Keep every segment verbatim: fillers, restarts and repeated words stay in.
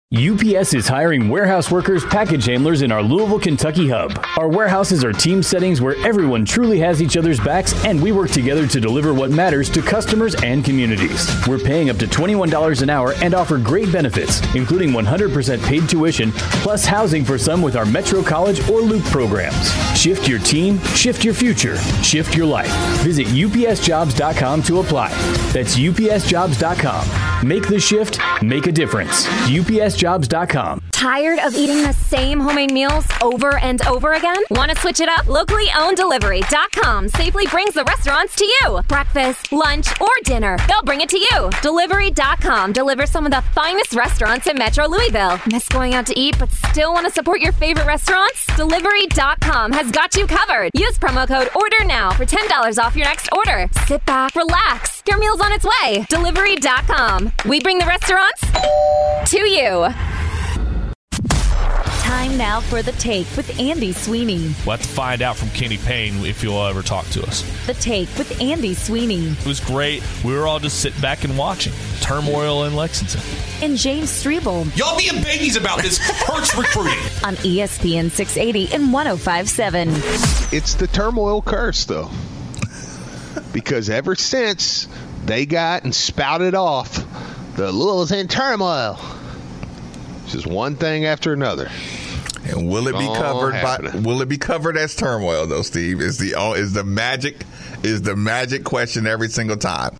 U P S is hiring warehouse workers, package handlers in our Louisville, Kentucky hub. Our warehouses are team settings where everyone truly has each other's backs, and we work together to deliver what matters to customers and communities. We're paying up to twenty-one dollars an hour and offer great benefits, including one hundred percent paid tuition, plus housing for some with our Metro College or Loop programs. Shift your team, shift your future, shift your life. Visit U P S jobs dot com to apply. That's U P S jobs dot com. Make the shift, make a difference. U P S jobs dot com. Tired of eating the same homemade meals over and over again? Want to switch it up? Locally owned delivery dot com safely brings the restaurants to you. Breakfast, lunch, or dinner, they'll bring it to you. delivery dot com delivers some of the finest restaurants in Metro Louisville. Miss going out to eat but still want to support your favorite restaurants? delivery dot com has got you covered. Use promo code ORDER NOW for ten dollars off your next order. Sit back, relax. Your meal's on its way. delivery dot com. We bring the restaurants to you. Time now for The Take with Andy Sweeney. We'll have to find out from Kenny Payne if you'll ever talk to us. The Take with Andy Sweeney. It was great. We were all just sitting back and watching. Turmoil in Lexington. And James Strebel. Y'all being babies about this Hurts recruiting. On E S P N six eighty and one oh five point seven. It's the turmoil curse, though. Because ever since they got and spouted off the Louisville's in turmoil, it's just one thing after another. And will it be All covered happening. by? Will it be covered as turmoil though, Steve? Is the oh, is the magic is the magic question every single time?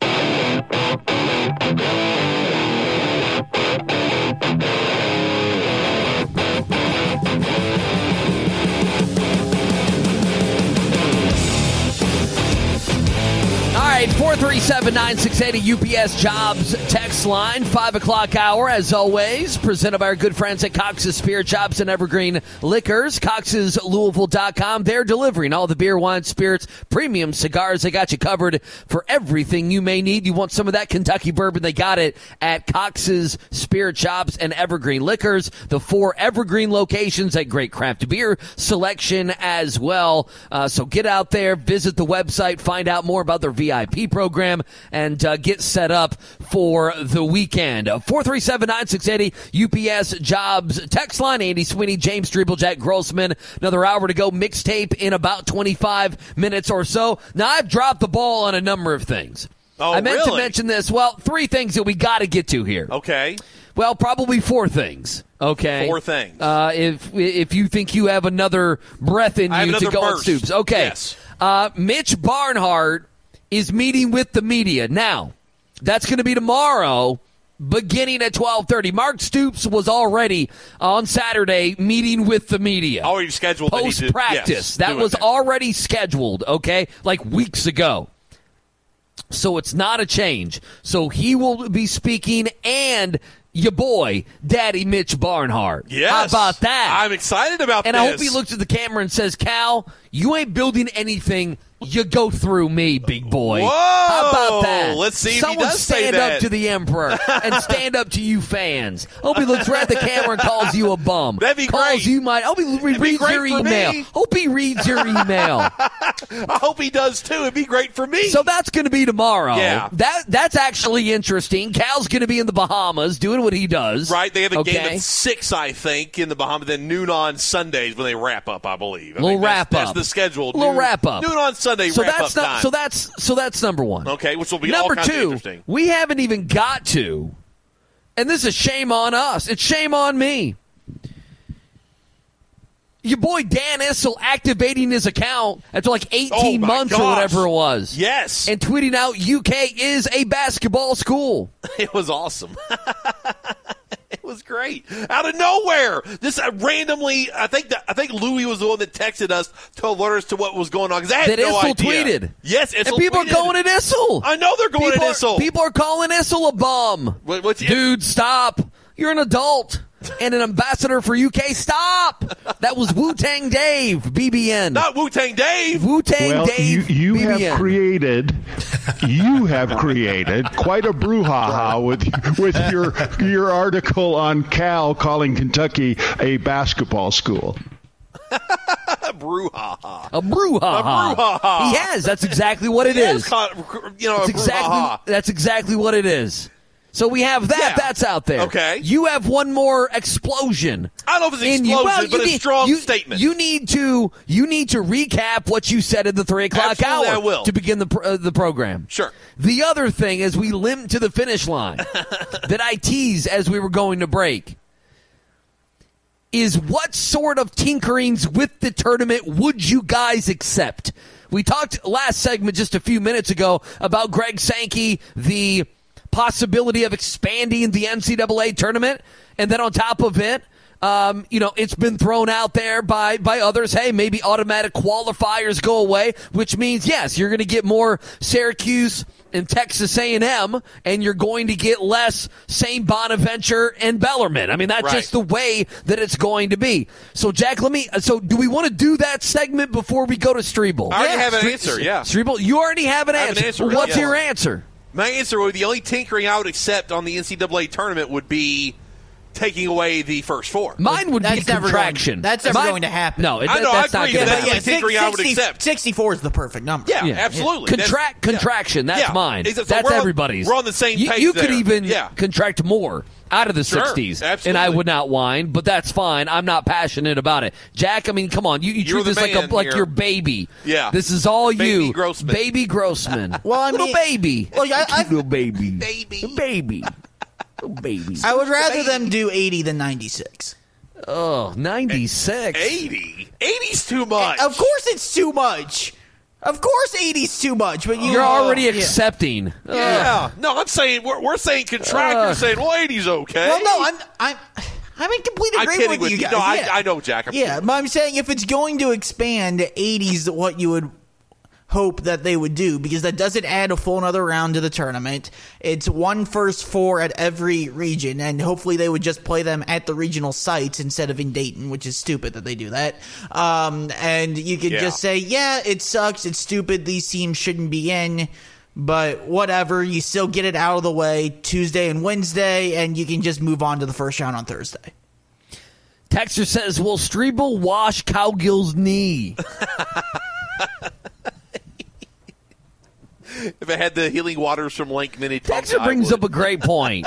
four three seven, nine six eight U P S Jobs text line. five o'clock hour, as always, presented by our good friends at Cox's Spirit Shops and Evergreen Liquors. Cox's Louisville dot com. They're delivering all the beer, wine, spirits, premium cigars. They got you covered for everything you may need. You want some of that Kentucky bourbon? They got it at Cox's Spirit Shops and Evergreen Liquors. The four Evergreen locations, a great craft beer selection as well. Uh, so get out there, visit the website, find out more about their V I P program, and uh, get set up for the weekend. four three seven, nine six eight U P S Jobs text line. Andy Sweeney, James Strebel, Jack Grossman. Another hour to go. Mixtape in about twenty-five minutes or so. Now, I've dropped the ball on a number of things. Oh, I meant really? to mention this. Well, three things that we got to get to here. Okay. Well, probably four things. Okay. Four things. Uh, if if you think you have another breath in I have you to another go on burst. Stoops. Okay. Yes. Uh, Mitch Barnhart is meeting with the media. Now, that's going to be tomorrow, beginning at twelve thirty. Mark Stoops was already on Saturday meeting with the media. Already scheduled. that he did- Post-practice. yes, that doing was that. already scheduled, okay, like weeks ago. So it's not a change. So he will be speaking, and your boy, Daddy Mitch Barnhart. Yes. How about that? I'm excited about and this. I hope he looks at the camera and says, Cal, you ain't building anything. You go through me, big boy. Whoa! How about that? Let's see if he Someone does say stand that. up to the emperor and stand up to you fans. Hope he looks right at the camera and calls you a bum. That'd be calls great. you my. Hope he It'd be reads great your for email. me. Hope he reads your email. I hope he does, too. It'd be great for me. So that's going to be tomorrow. Yeah. That that's actually interesting. Cal's going to be in the Bahamas doing what he does. Right, they have a okay? game at six, I think, in the Bahamas, then noon on Sundays when they wrap up, I believe. I Little think that's- wrap That's up. the schedule. Little noon, wrap up. Noon on Sunday, So wrap that's up not, time. so that's so that's number one. Okay, which will be number all kinds of two. interesting. We haven't even got to, and this is shame on us. It's shame on me. Your boy Dan Issel activating his account after like eighteen Oh, my months or gosh. whatever it was. Yes. And tweeting out U K is a basketball school. It was awesome. It was great. Out of nowhere. This uh, randomly, I think that I think Louis was the one that texted us to alert us to what was going on. Because I had That no Issel idea. tweeted. Yes, Issel And people tweeted. are going at Issel. I know they're going people at Issel. Are, people are calling Issel a bum. What- what's- Dude, stop. You're an adult and an ambassador for U K. Stop. That was Wu-Tang Dave, B B N. Not Wu-Tang Dave. Wu-Tang Well, Dave, you, you B B N. have created, you have created quite a brouhaha with with your your article on Cal calling Kentucky a basketball school. Brouhaha. A brouhaha. A brouhaha. He has. That's exactly what it He is. has caught, you know, That's a exactly, brouhaha. that's exactly what it is. So we have that. Yeah. That's out there. Okay. You have one more explosion. I don't know if it's an in you. explosion, Well, but need, a strong you, statement. You need to you need to recap what you said at the three o'clock Absolutely, hour I will. to begin the pr- uh, the program. Sure. The other thing, as we limp to the finish line, that I teased as we were going to break, is what sort of tinkerings with the tournament would you guys accept? We talked last segment just a few minutes ago about Greg Sankey, the possibility of expanding the N C double A tournament, and then on top of it, um, you know, it's been thrown out there by, by others, hey, maybe automatic qualifiers go away, which means, yes, you're going to get more Syracuse and Texas A and M, and you're going to get less Saint Bonaventure and Bellarmine. I mean, that's Right. just the way that it's going to be. So, Jack, let me, so do we want to do that segment before we go to Strebel? I already Yeah. have an Stre- answer, yeah. Strebel, you already have an I have answer. an answer, Well, What's yeah. your answer? My answer would be the only tinkering I would accept on the N C double A tournament would be taking away the first four. Mine would That's be never contraction. Going, that's never Mine- going to happen. No, it, I know, I that's not agree, going but to that's happen. the tinkering I would accept. sixty-four is the perfect number. Yeah, Yeah. absolutely. Contract, That's- contraction, yeah. that's Yeah. mine. It's- so That's we're on- everybody's. we're on the same You, page you could there. even Yeah. contract more out of the Sure, sixties, and absolutely. I would not whine, but that's fine. I'm not passionate about it. Jack, I mean, come on. You, you You're treat this the like, a, man like here. your baby. Yeah. This is all Baby you. Grossman. Baby Grossman. Well, I little mean- baby. Well, I- I- little baby. Baby. Baby. Little baby. I would rather them do eighty than ninety-six. Oh, ninety-six. eighty? eighty's too much. Of course it's too much. Of course eighty's too much, but you You're already yeah. accepting. Yeah. No, I'm saying, we're, we're saying contract. You're Ugh. saying, well, eighty's okay. Well, no, I'm I'm I'm in complete I'm agreement kidding with, with you you. guys. No, I- yeah. I know, Jack. I'm yeah, kidding. but I'm saying if it's going to expand, eighty's what you would hope that they would do, because that doesn't add a full another round to the tournament. It's one first four at every region, and hopefully they would just play them at the regional sites instead of in Dayton, which is stupid that they do that. Um, and you could Yeah. just say, yeah, it sucks, it's stupid, these teams shouldn't be in, but whatever, you still get it out of the way Tuesday and Wednesday, and you can just move on to the first round on Thursday. Texter says, will Strebel wash Cowgill's knee? If it had the healing waters from Lake Minnetonka, Texter I brings would. up a great point.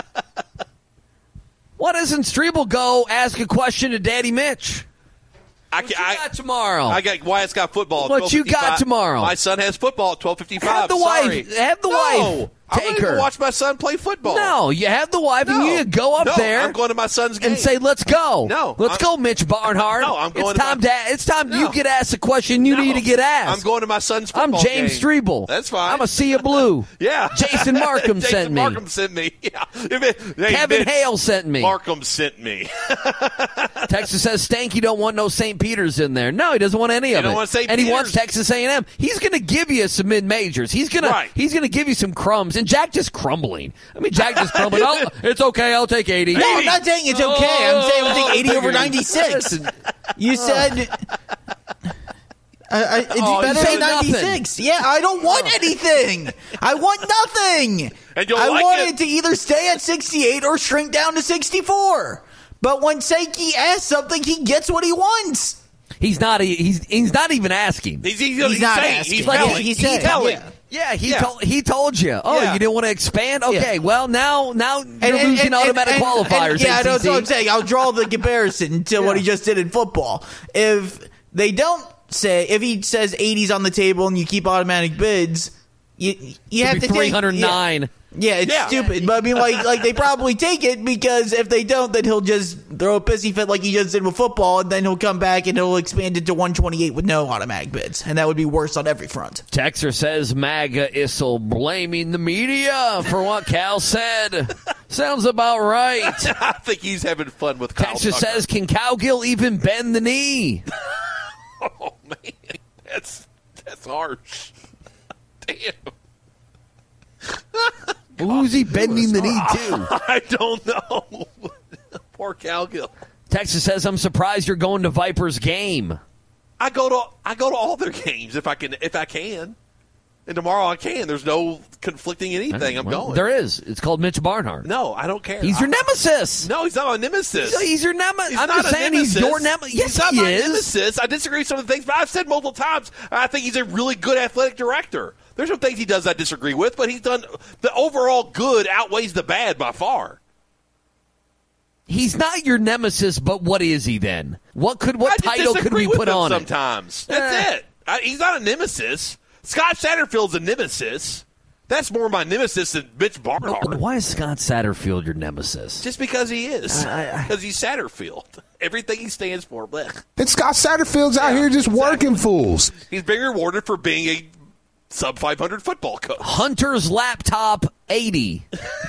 Why doesn't Strebel go ask a question to Daddy Mitch? I, What you I, got tomorrow? I got Wyatt's got football. At What you got twelve fifty-five. tomorrow? My son has football at twelve fifty-five. Have the Sorry. wife- have the no, wife I'm take going to her. watch my son play football. No, you have the wife No. and you go up No, there I'm going to my son's game and say, let's go. No, Let's I'm- go, Mitch Barnhart. No, I'm going it's to time my- to, it's time No. you get asked a question you No. need to get asked. I'm going to my son's I'm football James game. Strebel. That's fine. I'm a Sea of Blue. Yeah. Jason Markham Jason sent me. Markham sent me. Yeah. If it, hey, Kevin Mitch, Hale sent me. Markham sent me. Texas says Stanky don't want no Saint Peter's in there. No, he doesn't want any He of don't it. want Saint and he Peter's. wants Texas A and M. He's going to give you some mid majors. He's going Right. to he's going to give you some crumbs. And Jack just crumbling. I mean, Jack just crumbling. Oh, it's okay. I'll take eighty. No, I'm not saying it's okay. I'm saying we'll take eighty over ninety-six. You said uh, uh, it's Oh, you better said than ninety-six. Yeah, I don't want anything. I want nothing. And you'll I like want it. it to either stay at sixty-eight or shrink down to sixty-four. But when Sankey asks something, he gets what he wants. He's not. He's he's not even asking. He's, he's, He's he's not saying, asking. He's Like, telling. he He's said, telling. yeah. Yeah, he Yeah. told he told you. Oh, Yeah. you didn't want to expand? Okay, Yeah. well now now you're And- and- losing and- automatic and- qualifiers. and- yeah, A C C. that's what I'm saying. I'll draw the comparison to what he just did in football. If they don't say, if he says eighties on the table and you keep automatic bids, you you have It'll be to take three hundred nine. Yeah, yeah it's Yeah. stupid. But I mean, like, like they probably take it because if they don't, then he'll just throw a pissy fit like he just did with football, and then he'll come back and he'll expand it to one twenty-eight with no automatic bids, and that would be worse on every front. Texter says MAGA Issel blaming the media for what Cal said. Sounds about right. I think he's having fun with Kyle Texter Tucker. says, can Cowgill even bend the knee? Oh, man. That's, that's harsh. Damn. Who's he bending the knee to? I don't know. Poor Cowgill. Texter says, I'm surprised you're going to Vipers game. I go to I go to all their games if I can if I can. And tomorrow I can. There's no conflicting anything. I'm Well, going. There is. It's called Mitch Barnhart. No, I don't care. He's your I- nemesis. No, he's not my nemesis. He's, he's your nemesis. He's I'm not just a saying nemesis. he's your nemesis. Yes, he's not he my is. nemesis. I disagree with some of the things, but I've said multiple times I think he's a really good athletic director. There's some things he does I disagree with, but he's done the overall good outweighs the bad by far. He's not your nemesis, but what is he then? What could what I title could we with put him on sometimes. it? That's Eh. it. I, he's not a nemesis. Scott Satterfield's a nemesis. That's more my nemesis than Mitch Barnhart. Why is Scott Satterfield your nemesis? Just because he is. I- I- Because he's Satterfield. Everything he stands for. Blech. And Scott Satterfield's out Yeah, here just exactly. working fools. He's being rewarded for being a sub five hundred football coach. Hunter's laptop eighty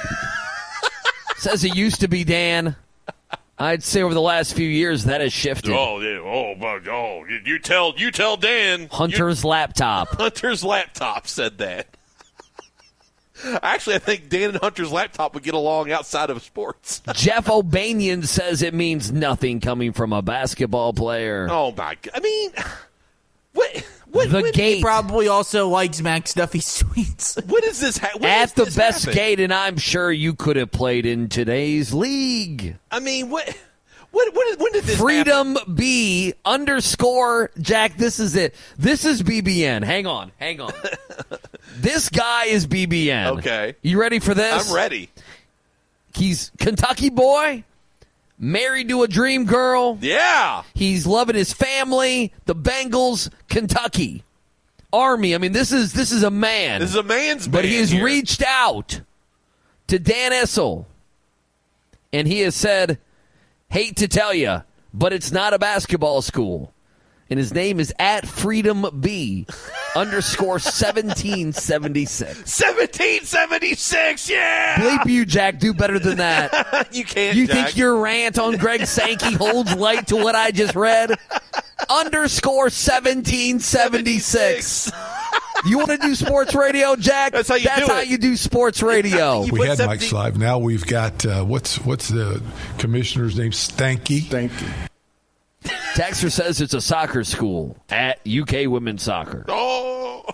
says it used to be Dan. I'd say over the last few years that has shifted. Oh, yeah. Oh, but, oh, you, you tell you tell Dan. Hunter's you, laptop. Hunter's laptop said that. Actually, I think Dan and Hunter's laptop would get along outside of sports. Jeff O'Banion says it means nothing coming from a basketball player. Oh my God! I mean, what? What? The when, gate. He probably also likes Max Duffy's tweets. When is this? Ha- when At is the this best happen? gate, and I'm sure you could have played in today's league. I mean, what? What? When, when did this Freedom happen? B underscore Jack. This is it. This is B B N. Hang on. Hang on. This guy is B B N. Okay. You ready for this? I'm ready. He's Kentucky boy, married to a dream girl. Yeah. He's loving his family, the Bengals, Kentucky. Army. I mean, this is this is a man. This is a man's But man he has here. reached out to Dan Issel, and he has said, hate to tell you, but it's not a basketball school. And his name is at Freedom B underscore seventeen seventy six. seventeen seventy-six, yeah. Bleep you, Jack. Do better than that. You can't. You Jack. think your rant on Greg Sankey holds light to what I just read? Underscore seventeen seventy six. You want to do sports radio, Jack? That's how you That's do how it. you do sports radio. You We put had Mike seventeen Slive. Now we've got uh, what's what's the commissioner's name? Stanky. Stanky. Texter says it's a soccer school at U K Women's Soccer. Oh.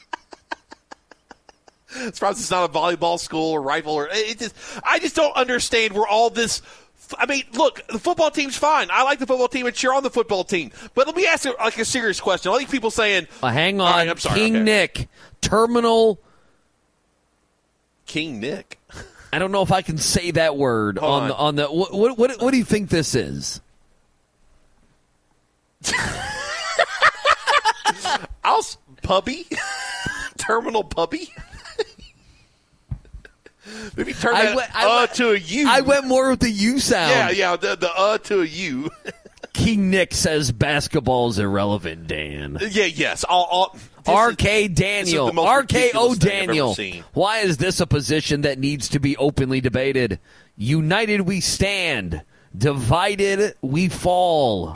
Surprised it's not a volleyball school or rifle or it just. I just don't understand where all this. I mean, look, the football team's fine. I like the football team and cheer on the football team. But let me ask you like a serious question. All these people saying, Uh, hang All on, right, I'm sorry, King okay. Nick, Terminal. King Nick. I don't know if I can say that word Hold on on. the on the. What, what what what do you think this is? I'll s- puppy, terminal puppy. Maybe turn I that went- I uh went- to a U. I went more with the U sound. Yeah, yeah, the, the uh to a U. King Nick says basketball's irrelevant, Dan. yeah, yes. I'll, I'll, this R is- K this is Daniel. the most R K O ridiculous thing I've ever Daniel. seen. Why is this a position that needs to be openly debated? United we stand. Divided we fall.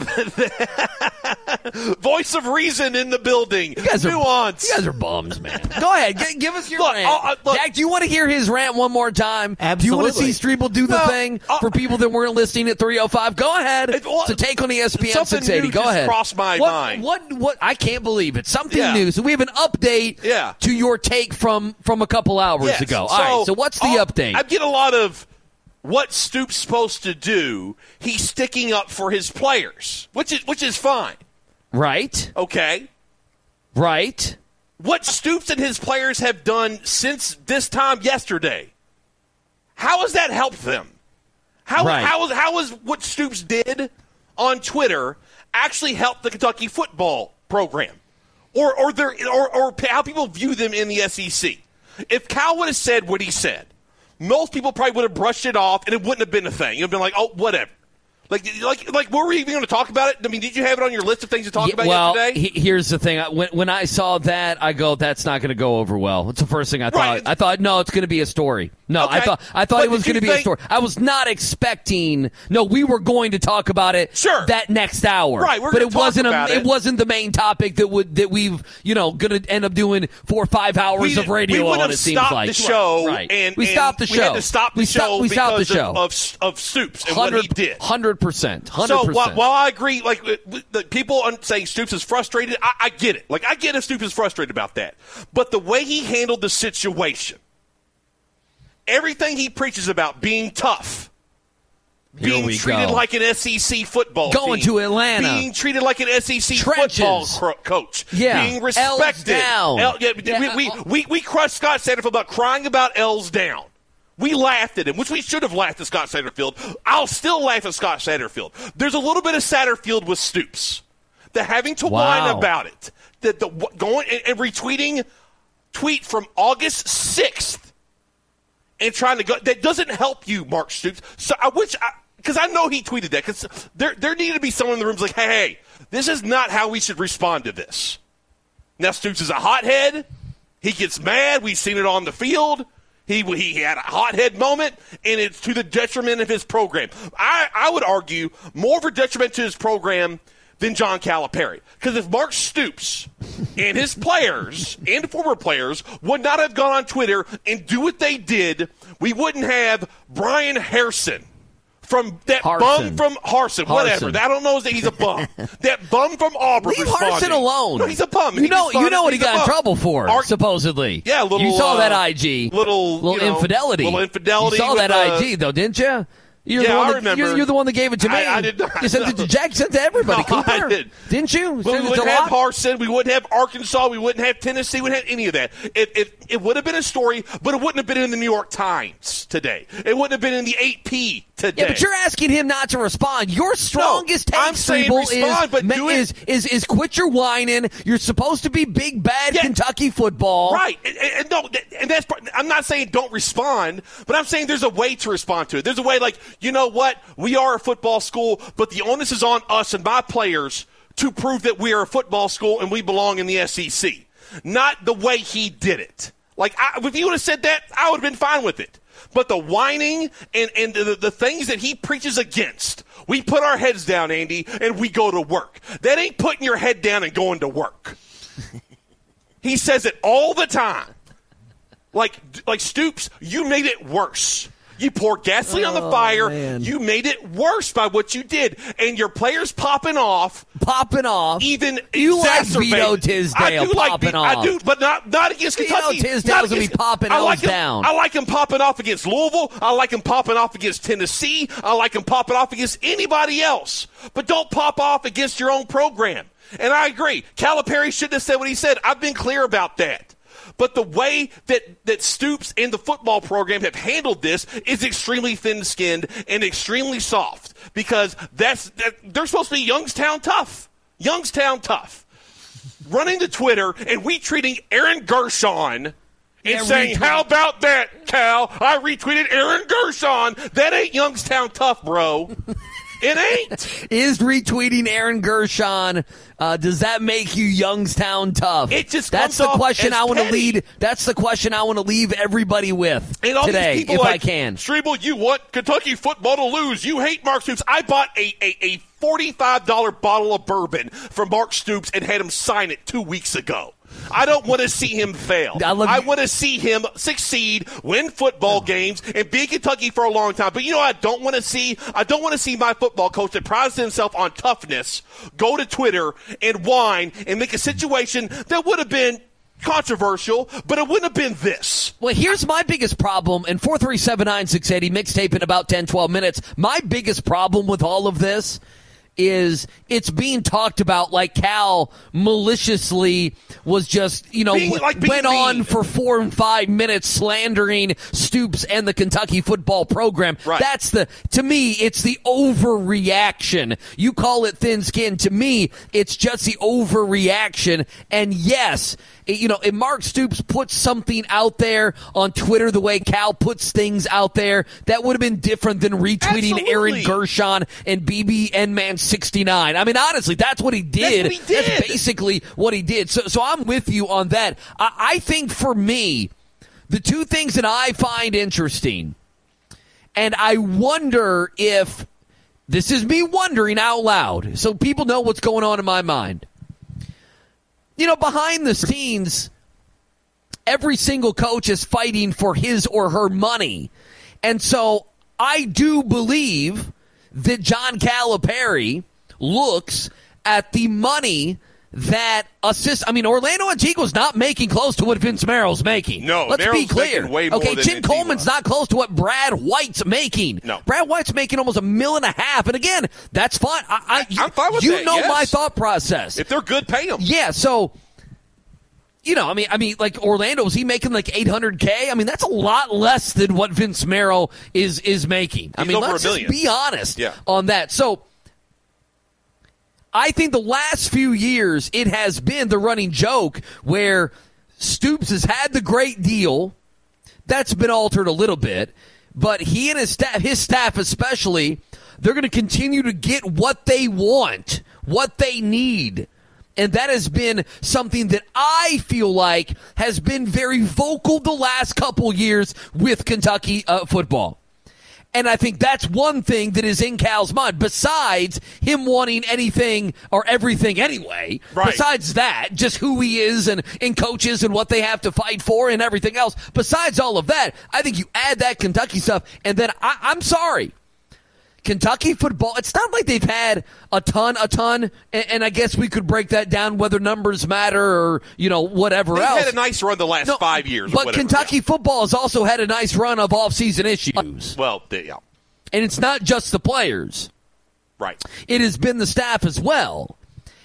Voice of reason in the building. You guys are, Nuance. you guys are bums, man. Go ahead. G- give us your Look, rant. I'll- I- look- Jack, do you want to hear his rant one more time? Do you want to see Absolutely. Streeble do the Well, thing I'll- for people that weren't listening at three oh five? Go ahead. It- well, It's a take on E S P N something six eighty. new Go just ahead. crossed my what, mind. What? What? I can't believe it. Something Yeah. new. So we have an update Yeah. to your take from from a couple hours Yes. ago. All right. So what's the I'll- update? I get a lot of what Stoops supposed to do. He's sticking up for his players, which is which is fine. right. Okay. Right. What Stoops and his players have done since this time yesterday, how has that helped them? How Right. how is how is what Stoops did on Twitter actually helped the Kentucky football program, or or their or, or how people view them in the S E C? If Cal would have said what he said, most people probably would have brushed it off, and it wouldn't have been a thing. You'd have been like, oh, whatever. Like, like, like, were we even going to talk about it? I mean, did you have it on your list of things to talk Yeah, about well, yesterday? he- here's the thing. I- When, when I saw that, I go, "That's not going to go over well." It's the first thing I thought. Right. I thought, no, it's going to be a story. No, I Okay. thought, I thought But it was did going to you be a think- story. I was not expecting. No, we were going to talk about it. Sure. That next hour. Right, we're but gonna it talk wasn't. about a, it. wasn't the main topic that would that we've you know going to end up doing four or five hours we, of radio we would on. have It seems stopped like the show, right. and we and stopped the show. We had to stop the we show Stopped, we stopped the because show. of, of, of Stoops and what he did. Hundred percent. Hundred So while, percent. while I agree, like the people on saying Stoops is frustrated, I, I get it. Like I get if Stoops is frustrated about that, but the way he handled the situation, everything he preaches about being tough, Here being we treated go. like an S E C football Going team, to Atlanta. being treated like an S E C Trenches. football cro- coach, Yeah. being L's respected. down. L- yeah, Yeah. We, we, we, we crushed Scott Satterfield about crying about L's down. We laughed at him, which we should have laughed at Scott Satterfield. I'll still laugh at Scott Satterfield. There's a little bit of Satterfield with Stoops. The having to Wow. whine about it. The, the going and, and retweeting tweet from August sixth and trying to go. That doesn't help you, Mark Stoops. So I wish, because I, I know he tweeted that, because there, there needed to be someone in the room who's like, hey, hey, this is not how we should respond to this. Now, Stoops is a hothead. He gets mad. We've seen it on the field. He he had a hothead moment, and it's to the detriment of his program. I, I would argue more of a detriment to his program than John Calipari. Because if Mark Stoops and his players and former players would not have gone on Twitter and do what they did, we wouldn't have Brian Harsin. From that Harsin. bum from Harsin, whatever. Harsin. I don't know that he's a bum. That bum from Auburn. Leave responding. Harsin alone. No, he's a bum. You He know, you responded, know what he he's a got in bum. trouble for, Ar- supposedly. Yeah, a little. You saw uh, that I G. Little, little you know, infidelity. Little infidelity. You saw with, that uh, I G though, didn't you? You're Yeah, the one I that, remember. You're, you're the one that gave it to me. I, I did not. You sent it to Jack. Sent it to everybody. No, Cooper, I did. Didn't you? Well, Sent we it to wouldn't have Locke? Harsin. We wouldn't have Arkansas. We wouldn't have Tennessee. We wouldn't have any of that. It, it, it would have been a story, but it wouldn't have been in the New York Times today. It wouldn't have been in the A P today. Yeah, but you're asking him not to respond. Your strongest No, take, I'm saying Strebel, respond, is, but ma- do it- is, is is quit your whining. You're supposed to be big bad Yeah. Kentucky football. Right. And, and no, and that's part, I'm not saying don't respond, but I'm saying there's a way to respond to it. There's a way like, you know what? We are a football school, but the onus is on us and my players to prove that we are a football school and we belong in the S E C. Not the way he did it. Like, I, if he would have said that, I would have been fine with it. But the whining and, and the, the things that he preaches against, we put our heads down, Andy, and we go to work. That ain't putting your head down and going to work. He says it all the time. Like, like Stoops, you made it worse. You poured gasoline on the Oh, fire. man. You made it worse by what you did. And your players popping off. Popping off. Even You like exacerbated. Vito Tisdale I do like popping Vito- off. I do, but not, not against Vito Kentucky. Tisdale's Not gonna be against- popping I like L's him, down. I like him popping off against Louisville. I like him popping off against Tennessee. I like him popping off against anybody else. But don't pop off against your own program. And I agree. Calipari shouldn't have said what he said. I've been clear about that. But the way that, that Stoops and the football program have handled this is extremely thin-skinned and extremely soft because that's that, they're supposed to be Youngstown tough. Youngstown tough. Running to Twitter and we treating Aaron Gershon and Yeah, saying, retweet. how about that, Cal? I retweeted Aaron Gershon. That ain't Youngstown tough, bro. It ain't. Is retweeting Aaron Gershon, uh, does that make you Youngstown tough? It just That's comes the off question as I want to petty. lead. That's the question I want to leave everybody with And all today, these people if like, I can. Strebel, you want Kentucky football to lose. You hate Mark Stoops. I bought a, a, a forty-five dollars bottle of bourbon from Mark Stoops and had him sign it two weeks ago. I don't want to see him fail. I love I you. want to see him succeed, win football games, and be in Kentucky for a long time. But you know what I don't want to see? I don't want to see my football coach that prides himself on toughness go to Twitter and whine and make a situation that would have been controversial, but it wouldn't have been this. Well, here's my biggest problem, and four three seven nine six eight zero, mixtape in about ten, twelve minutes. My biggest problem with all of this is it's being talked about like Cal maliciously was just, you know, Being- like being went on mean. for four and five minutes slandering Stoops and the Kentucky football program. Right. That's the, to me, it's the overreaction. You call it thin skin. To me, it's just the overreaction. And yes, it- you know, if Mark Stoops puts something out there on Twitter the way Cal puts things out there, that would have been different than retweeting Absolutely. Aaron Gershon and B B N Man sixty-nine. I mean, honestly, that's what he did. That's what he did. That's basically what he did. So, so I'm with you on that. I, I think for me, the two things that I find interesting, and I wonder if this is me wondering out loud, so people know what's going on in my mind. You know, behind the scenes, every single coach is fighting for his or her money. And so I do believe that John Calipari looks at the money that assist. I mean, Orlando Antigua's not making close to what Vince Merrill's making. No, let's Merrill's be clear. making way more okay, than Chin Antigua. Coleman's not close to what Brad White's making. No, Brad White's making almost a mil and a half. And again, that's fine. I, I, I'm fine with you that. know yes. my thought process. If they're good, pay them. Yeah. So. You know, I mean, I mean, like Orlando, is he making like eight hundred K? I mean, that's a lot less than what Vince Merrill is is making. He's I mean, over let's a just million. be honest Yeah. on that. So, I think the last few years it has been the running joke where Stoops has had the great deal. That's been altered a little bit, but he and his staff, his staff especially, they're going to continue to get what they want, what they need. And that has been something that I feel like has been very vocal the last couple years with Kentucky uh, football. And I think that's one thing that is in Cal's mind, besides him wanting anything or everything anyway. Right. Besides that, just who he is and, and coaches and what they have to fight for and everything else. Besides all of that, I think you add that Kentucky stuff, and then I, I'm sorry. Kentucky football, it's not like they've had a ton, a ton, and, and I guess we could break that down whether numbers matter or, you know, whatever They've else. had a nice run the last No, five years. or But whatever, Kentucky yeah. football has also had a nice run of off-season issues. Well, they, yeah. And it's not just the players. Right. It has been the staff as well.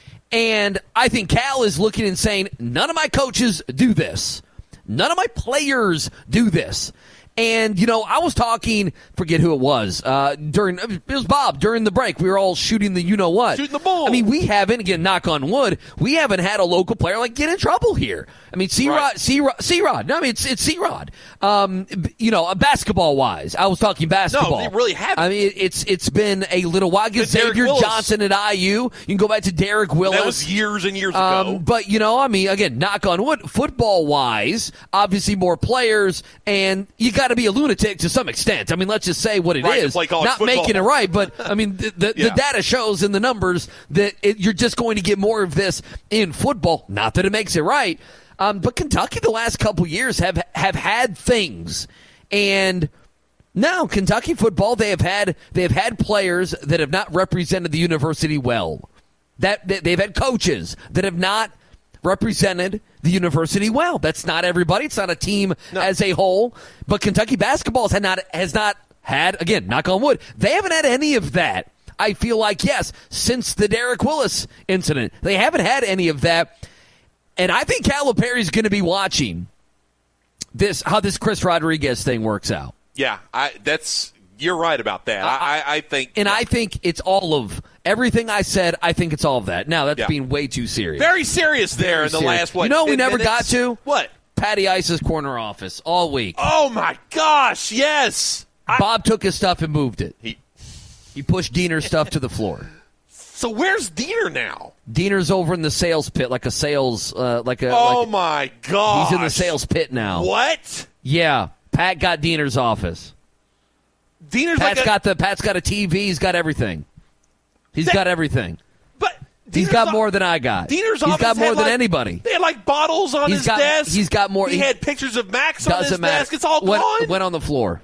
And I think Cal is looking and saying, none of my coaches do this. None of my players do this. And, you know, I was talking, forget who it was, uh, during, it was Bob, during the break. We were all shooting the you-know-what. Shooting the bull. I mean, we haven't, again, knock on wood, we haven't had a local player, like, get in trouble here. I mean, C-Rod, Right. C-Rod, C-Rod. No, I mean, it's, it's C-Rod. Um, you know, basketball-wise, I was talking basketball. No, they really haven't. I mean, it's it's been a little while. Derek Xavier Willis. Johnson at I U. You can go back to Derek Willis. That was years and years Um, ago. but, you know, I mean, again, knock on wood, football-wise, obviously more players, and you got to be a lunatic to some extent. I mean, let's just say what it Right, to is. play college Not football. making it right, but, I mean, the, the, Yeah. the data shows in the numbers that it, you're just going to get more of this in football. Not that it makes it right. Um, but Kentucky the last couple years have have had things. And now Kentucky football, they have had they have had players that have not represented the university well. That, that they've had coaches that have not represented the university well. That's not everybody. It's not a team No. as a whole. But Kentucky basketball has not has not had, again, knock on wood, they haven't had any of that. I feel like, yes, since the Derek Willis incident, they haven't had any of that. And I think Calipari's going to be watching this, how this Chris Rodriguez thing works out. Yeah, I, that's you're right about that. I, I, I think, And I think it's all of everything I said. I think it's all of that. Now, that's Yeah. being way too serious. very serious there Very in the serious. last what? You know, we ten never minutes? got to What? Patty Ice's corner office all week. Oh my gosh! Yes, Bob took his stuff and moved it. He, He pushed Diener's stuff to the floor. so where's Diener now? Diener's over in the sales pit, like a sales, uh, like a. Oh like my gosh! He's in the sales pit now. What? Yeah, Pat got Diener's office. Diener's Pat's like a, got the. Pat's got a T V. He's got everything. He's That- got everything. but He's Diener's got o- more than I got. Diener's He's office got more had than like- anybody. They had like bottles on He's his got- desk. he's got more- He, he- had pictures of Max on his Doesn't matter. desk. It's all went, gone. Went on the floor.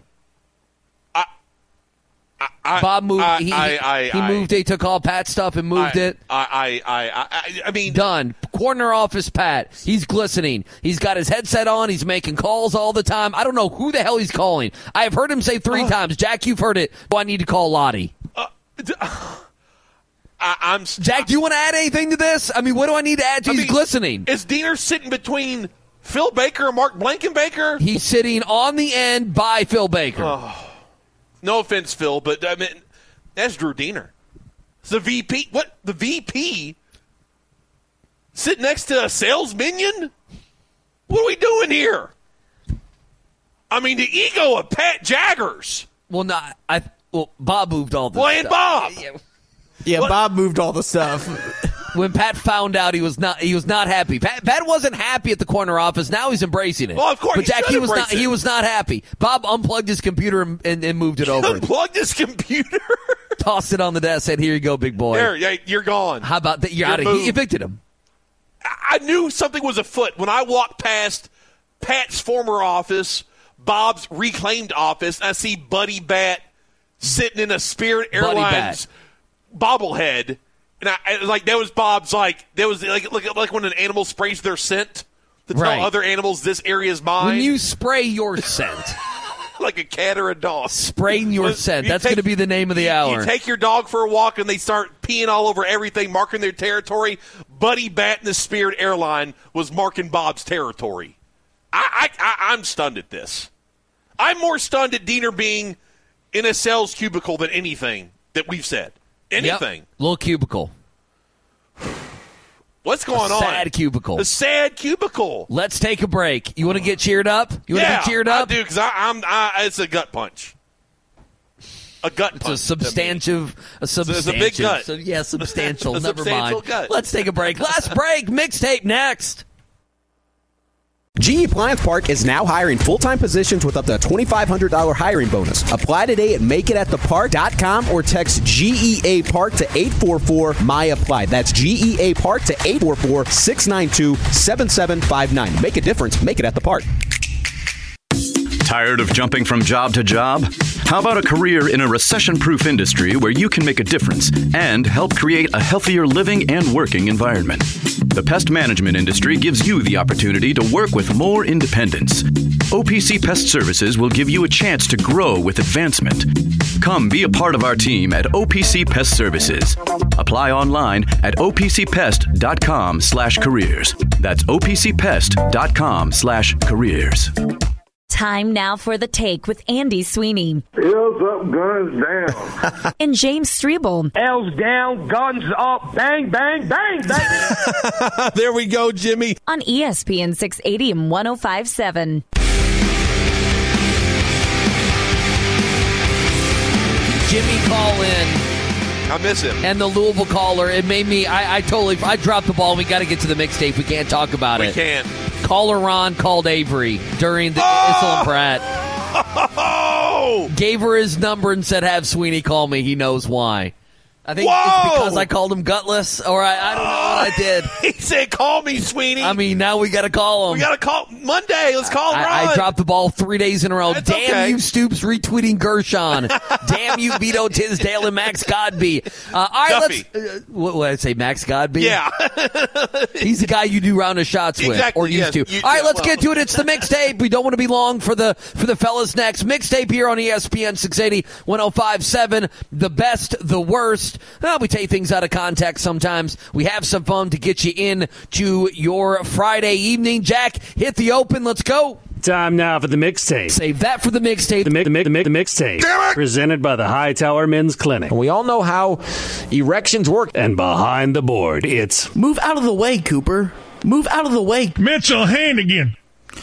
I, Bob moved. I, he I, I, he I, moved. They took all Pat's stuff and moved I, it. I, I, I, I, I mean, Done. Corner office Pat. He's glistening. He's got his headset on. He's making calls all the time. I don't know who the hell he's calling. I have heard him say three Uh. times, Jack, you've heard it. Oh, I need to call Lottie. I, I'm. Jack, do you want to add anything to this? I mean, what do I need to add to I He's mean, glistening? Is Diener sitting between Phil Baker and Mark Blankenbaker? He's sitting on the end by Phil Baker. Oh. No offense, Phil, but I mean, that's Drew Diener. It's the V P. What? The V P sitting next to a sales minion? What are we doing here? I mean, the ego of Pat Jaggers. Well, not. I. Well, Bob moved all this Well, and stuff. Bob. Yeah, What? Bob moved all the stuff. When Pat found out, he was not. He was not happy. Pat, Pat wasn't happy at the corner office. Now he's embracing it. Well, of course, but he Jack, should he was not. embrace it. He was not happy. Bob unplugged his computer and, and, and moved it over. Unplugged his computer. Tossed it on the desk. Said, "Here you go, big boy." There, yeah, you're gone. How about that? You're, You're out of here. He moved. evicted him. I knew something was afoot when I walked past Pat's former office, Bob's reclaimed office. And I see Buddy Bat sitting in a Spirit Buddy Airlines bobblehead And I, I, like that was Bob's like that was like like, like when an animal sprays their scent to tell Right. other animals this area is mine. When you spray your scent. Like a cat or a dog. Spraying your When scent. you That's take- going to be the name of the you, hour. You take your dog for a walk and they start peeing all over everything, marking their territory. Buddy Bat in the Spirit Airline was marking Bob's territory. I, I, I, I'm stunned at this. I'm more stunned at Diener being in a sales cubicle than anything that we've said. Anything. Yep. Little cubicle. What's going a on? Sad cubicle. A sad cubicle. Let's take a break. You want to get cheered up? You want yeah, to get cheered up? I do, because I'm. I, it's a gut punch. A gut punch. It's a substantive. A substantive. It's a big gut. So, yeah, substantial. A Never substantial mind. gut. Let's take a break. Last break. Mixtape next. G E Appliance Park is now hiring full-time positions with up to a twenty-five hundred dollars hiring bonus. Apply today at make it at the park dot com or text G E A Park to eight four four M Y apply. That's G E A Park to eight four four, six nine two, seven seven five nine. Make a difference. Make it at the park. Tired of jumping from job to job? How about a career in a recession-proof industry where you can make a difference and help create a healthier living and working environment? The pest management industry gives you the opportunity to work with more independence. O P C Pest Services will give you a chance to grow with advancement. Come be a part of our team at O P C Pest Services. Apply online at O P C pest dot com slash careers. That's O P C pest dot com slash careers. Time now for The Take with Andy Sweeney. Heels up, guns down. And James Strebel. L's down, guns up, bang, bang, bang, bang. There we go, Jimmy. On E S P N six eighty and one oh five point seven. Jimmy call in. I miss him. And the Louisville caller. It made me, I, I totally, I dropped the ball. We got to get to the mixtape. We can't talk about We it. We can't. Caller Ron called Avery during the Oh! Issel and Pratt. Oh! Gave her his number and said, have Sweeney call me. He knows why. I think Whoa! it's because I called him gutless, or I, I don't know what I did. He said, call me, Sweeney. I mean, now we got to call him. We got to call Monday. Let's call Ron. I, I dropped the ball three days in a row. That's Damn okay. you, Stoops, retweeting Gershon. Damn you, Vito Tisdale and Max Godby. Uh, all right, Duffy. let's. Uh, what did I say, Max Godby? Yeah. He's the guy you do round of shots with, Exactly, or used yes, to. you- All right, let's well. get to it. It's the mixtape. We don't want to be long for the for the fellas next. Mixtape here on E S P N six eighty, one oh five point seven. The best, the worst. Well, we take things out of context sometimes. We have some fun to get you in to your Friday evening. Jack, hit the open. Let's go. Time now for the mixtape. Save that for the mixtape. The, mi- the, mi- the, mi- the mixtape. Presented by the Hightower Men's Clinic. We all know how erections work. And behind the board, it's Move out of the way, Cooper. Move out of the way. Mitchell Hannigan.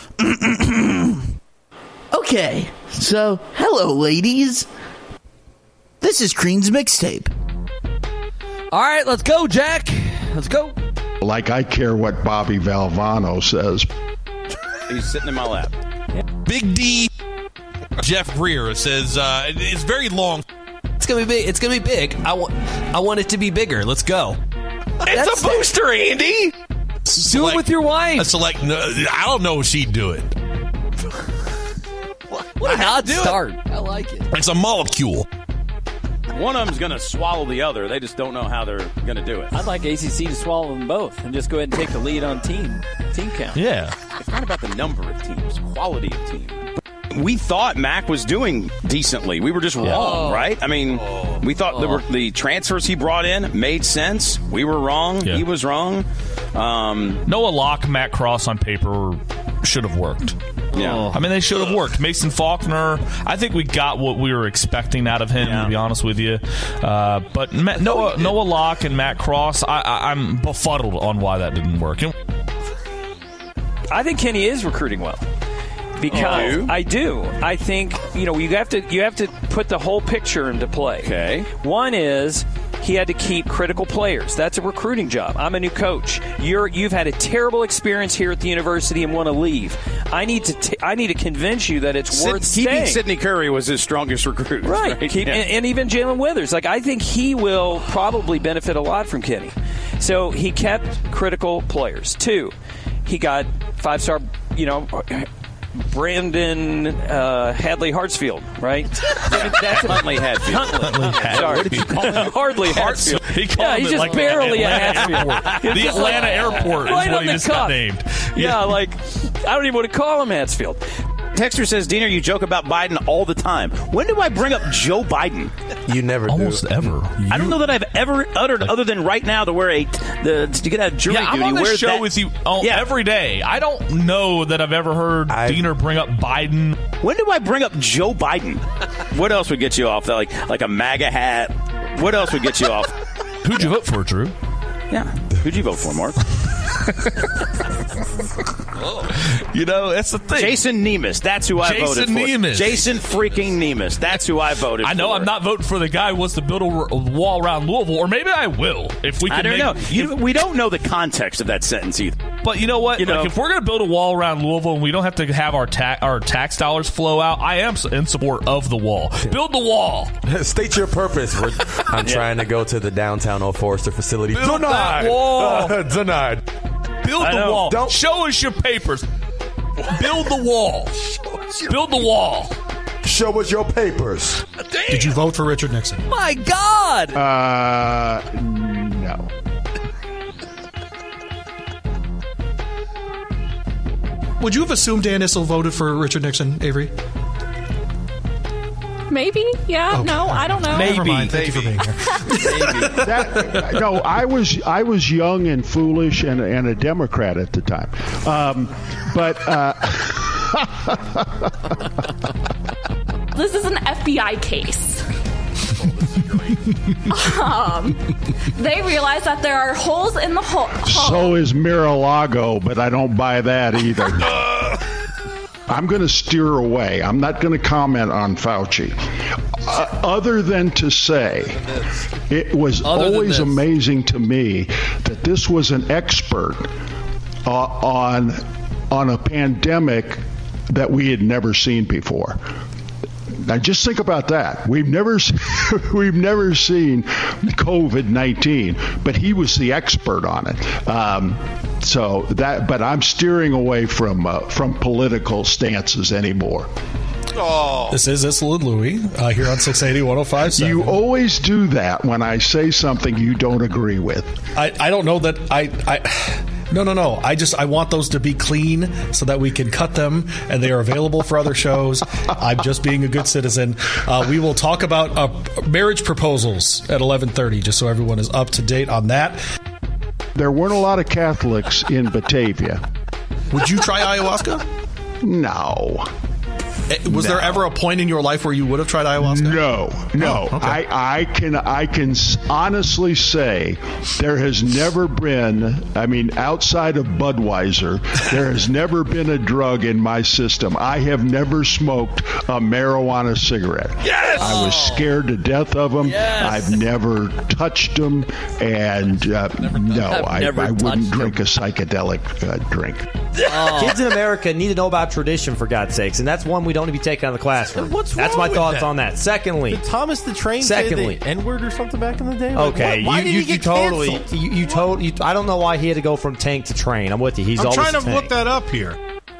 Okay, so hello, ladies. This is Crean's mixtape. All right, let's go, Jack. Let's go. Like I care what Bobby Valvano says. He's sitting in my lap. Big D. Jeff Greer says uh, it's very long. It's gonna be big. It's gonna be big. I want. I want it to be bigger. Let's go. It's That's a booster, Andy. Do it with your wife. A select. No, I don't know if she'd do it. What an odd do it. start. I like it. It's a molecule. One of them's gonna swallow the other. They just don't know how they're gonna do it. I'd like A C C to swallow them both and just go ahead and take the lead on team team count. Yeah. It's not about the number of teams, quality of team. We thought Mac was doing decently. We were just wrong, Oh. right? I mean, we thought the, the transfers he brought in made sense. We were wrong. Yeah. He was wrong. Um, Noah Locke, Matt Cross on paper should have worked. Yeah. I mean, they should have worked. Mason Faulkner, I think we got what we were expecting out of him, Yeah. to be honest with you. Uh, but Ma- Noah, Noah Locke and Matt Cross, I, I, I'm befuddled on why that didn't work. And I think Kenny is recruiting well. Because You? I do. I think, you know, you have to you have to put the whole picture into play. Okay. One is he had to keep critical players. That's a recruiting job. I'm a new coach. You're you've had a terrible experience here at the university and want to leave. I need to t- I need to convince you that it's Sid- worth keeping staying. Sidney Curry was his strongest recruit. Right. right? Keep, Yeah. and, and even Jalen Withers. Like, I think he will probably benefit a lot from Kenny. So he kept critical players. Two, he got five-star, you know, Brandon uh, Hadley Hartsfield, right? That's Huntley Hatfield. Huntley. Hatfield. Sorry. What did you call him? Hardly Harts- Hatfield. he called yeah, him he's it just like barely a Atlanta Hatfield. Airport. He's The just Atlanta like, Airport is right what on he the just got cuff. named. Yeah, like, I don't even want to call him Hatsfield. Texter says, Diener, you joke about Biden all the time. When do I bring up Joe Biden? You never Almost do. ever. I don't know that I've ever uttered, like, other than right now, to wear a the to get out of jury yeah, I'm duty. on the wear show that, with you oh, yeah. every day. I don't know that I've ever heard I, Diener bring up Biden. When do I bring up Joe Biden? What else would get you off? Like like a MAGA hat? What else would get you off? Who'd you vote for, Drew? Yeah. Who'd you vote for, Mark? You know, that's the thing. Jason Nemes. That's who I Jason voted for. Nemes. Jason freaking Nemes. That's who I voted for. I know for. I'm not voting for the guy who wants to build a, a wall around Louisville, or maybe I will if we can. I don't make, know. You, we don't know the context of that sentence either. But you know what? You like know, if we're going to build a wall around Louisville and we don't have to have our ta- our tax dollars flow out, I am in support of the wall. Build the wall. State your purpose. We're, I'm yeah. trying to go to the downtown Old Forester facility. Build Denied. that wall. Uh, denied. Build the wall. Don't. Show us your papers. Build the wall. Build the wall. Show us your papers. Damn. Did you vote for Richard Nixon? My God. Uh, no. Would you have assumed Dan Issel voted for Richard Nixon, Avery? Maybe. Yeah. Okay. No, I don't know. Maybe. Never mind. Thank Maybe. you for being here. Maybe. That, no, I was I was young and foolish and, and a Democrat at the time. Um, but uh, this is an F B I case. um, they realize that there are holes in the hull. So is Mar-a-Lago, but I don't buy that either. I'm going to steer away. I'm not going to comment on Fauci. Uh, other than to say, it was Other always amazing to me that this was an expert uh, on on a pandemic that we had never seen before. Now, just think about that. We've never we've never seen COVID nineteen, but he was the expert on it. Um, so that, but I'm steering away from uh, from political stances anymore. Oh. This is Issel and Louie uh, here on six eighty, one oh five point seven. You always do that when I say something you don't agree with. I, I don't know that I... I No, no, no. I just I want those to be clean so that we can cut them and they are available for other shows. I'm just being a good citizen. Uh, we will talk about uh, marriage proposals at eleven thirty, just so everyone is up to date on that. There weren't a lot of Catholics in Batavia. Would you try ayahuasca? No. Was no. there ever a point in your life where you would have tried ayahuasca? No, no. Oh, okay. I, I can I can honestly say there has never been, I mean, outside of Budweiser, there has never been a drug in my system. I have never smoked a marijuana cigarette. Yes! I was scared to death of them. Yes! I've never touched them, and uh, no, I, I wouldn't drink them. a psychedelic uh, drink. Oh. Kids in America need to know about tradition, for God's sakes, and that's one we don't need to be taken out of the classroom. What's That's wrong my with thoughts that? on that. Secondly, Did Thomas the Train secondly, say the N-word or something back in the day? Like, okay, why, why you, did you, he get you totally, canceled? you, you told, you, I don't know why he had to go from tank to train. I'm with you. He's I'm always trying to tank. look that up here.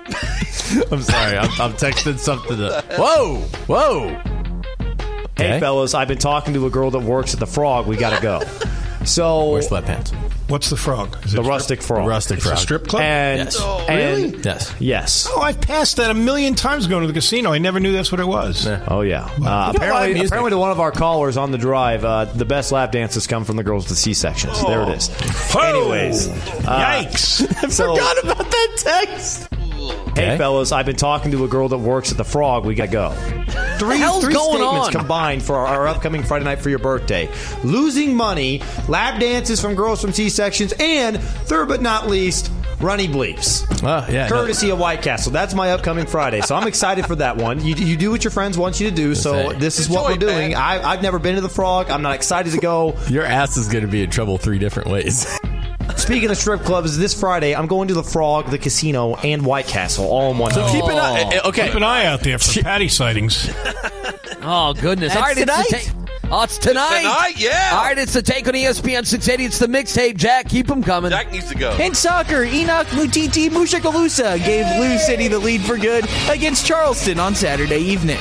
I'm sorry. I'm, I'm texting something to. Whoa, whoa. Okay. Hey, fellas, I've been talking to a girl that works at the Frog. We got to go. So where's sweatpants? What's the Frog? Is the Rustic strip? Frog. The Rustic It's Frog. a strip club? And, yes. Oh, really? And, yes. Yes. Oh, I've passed that a million times going to the casino. I never knew that's what it was. Yeah. Oh, yeah. Uh, apparently, apparently, to one of our callers on the drive, uh, the best lap dances come from the girls with the C-sections. Oh. There it is. Oh. Anyways. Uh, Yikes. I so, forgot about that text. Hey, okay. fellas, I've been talking to a girl that works at the Frog. We got to go. Three, three going statements on? combined for our, our upcoming Friday night for your birthday. Losing money, lap dances from girls from C-sections, and third but not least, runny bleeps. Oh, yeah, Courtesy no. of White Castle. That's my upcoming Friday, so I'm excited for that one. You, you do what your friends want you to do, so say. this is Enjoy, what we're doing. man. I, I've never been to the Frog. I'm not excited to go. Your ass is going to be in trouble three different ways. Speaking of strip clubs, this Friday I'm going to the Frog, the casino, and White Castle all in one So night. keep an eye. Okay, Keep an eye out there for patty sightings. Oh, goodness. That's All right, it's tonight. the take. Oh, it's tonight. Tonight, yeah. All right, it's the Take on E S P N six eighty. It's the mixtape. Jack, keep them coming. Jack needs to go. In soccer, Enoch Mutiti Mushakalusa gave Lou City the lead for good against Charleston on Saturday evening.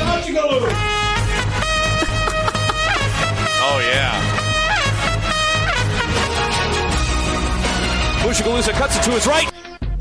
Oh, yeah. Mushakalusa cuts it to his right.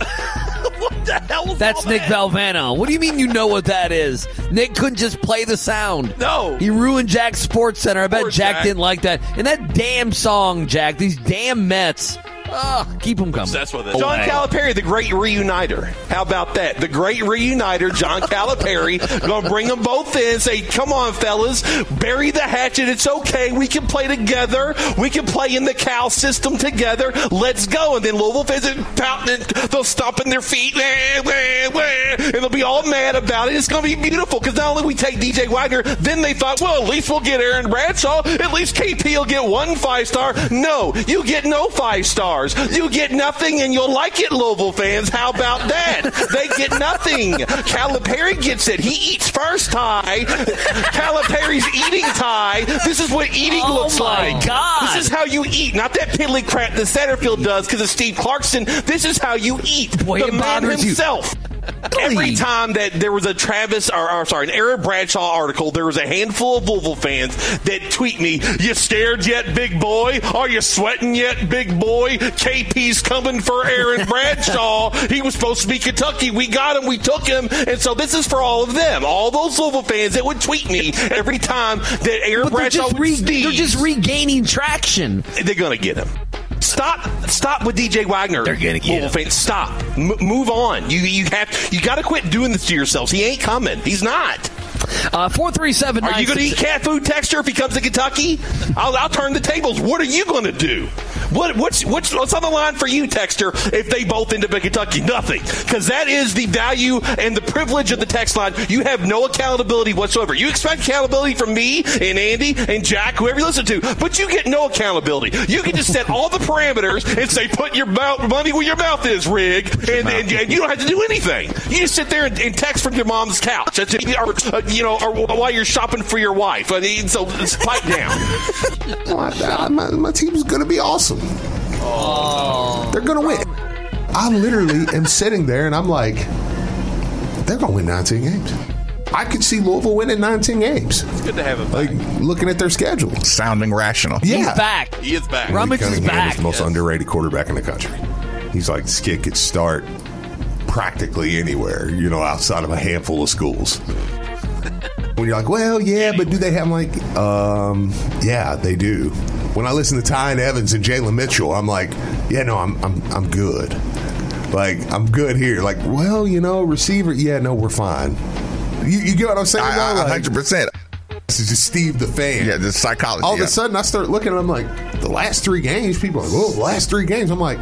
What the hell is That's all Nick that? Valvano. What do you mean you know what that is? Nick couldn't just play the sound. No. He ruined Jack's Sports Center. I bet Poor Jack, Jack. didn't like that. And that damn song, Jack, these damn Mets. Oh, keep them coming. That's what John Calipari, the great reuniter. How about that? The great reuniter, John Calipari, going to bring them both in and say, come on, fellas, bury the hatchet. It's okay. We can play together. We can play in the Cal system together. Let's go. And then Louisville fans are pouting. They'll stomp in their feet. And they'll be all mad about it. It's going to be beautiful because not only we take D J Wagner, then they thought, well, at least we'll get Aaron Bradshaw. At least K P will get one five-star. No, you get no five stars. You get nothing, and you'll like it, Louisville fans. How about that? They get nothing. Calipari gets it. He eats first, Ty. Calipari's eating, Ty. This is what eating Oh, looks my like. God. This is how you eat. Not that piddly crap the Satterfield does because of Steve Clarkson. This is how you eat. Boy, the it man bothers you. himself. Every time that there was a Travis, or, or sorry, an Aaron Bradshaw article, there was a handful of Louisville fans that tweet me, you scared yet, big boy? Are you sweating yet, big boy? K P's coming for Aaron Bradshaw. He was supposed to be Kentucky. We got him. We took him. And so this is for all of them. All those Louisville fans that would tweet me every time that Aaron But they're Bradshaw just, would re- sneeze. they're just regaining traction. They're going to get him. Stop! Stop with D J Wagner. They're gonna get him. Fans. Stop. M- move on. You you have you got to quit doing this to yourselves. He ain't coming. He's not. Uh, four three seven. Are you going to eat cat food, Texture, if he comes to Kentucky? I'll, I'll turn the tables. What are you going to do? What what's, what's what's on the line for you, Texture, if they both end up in Kentucky? Nothing, because that is the value and the privilege of the text line. You have no accountability whatsoever. You expect accountability from me and Andy and Jack, whoever you listen to, but you get no accountability. You can just set all the parameters and say, put your mouth, money where your mouth is, Rig, and, and, and you don't have to do anything. You just sit there and, and text from your mom's couch, That's it. or uh, you know, or while you're shopping for your wife. I mean, so it's pipe down. my, my, my team's going to be awesome. Oh. They're going to win. I literally am sitting there and I'm like, they're going to win nineteen games. I could see Louisville winning nineteen games. It's good to have him back. Like, looking at their schedule. Sounding rational. Yeah. He's back. He is back. Rummage is back. Is the most Yes. underrated quarterback in the country. He's like, this kid could start practically anywhere, you know, outside of a handful of schools. When you're like, well, yeah, but do they have, like, um, yeah, they do. When I listen to Ty and Evans and Jalen Mitchell, I'm like, yeah, no, I'm I'm I'm good. Like, I'm good here. Like, well, you know, receiver, yeah, no, we're fine. You, you get what I'm saying? I, I, though? Like, one hundred percent. This is just Steve the fan. Yeah, the psychology. All of yeah. a sudden, I start looking, and I'm like, the last three games, people are like, oh, the last three games. I'm like,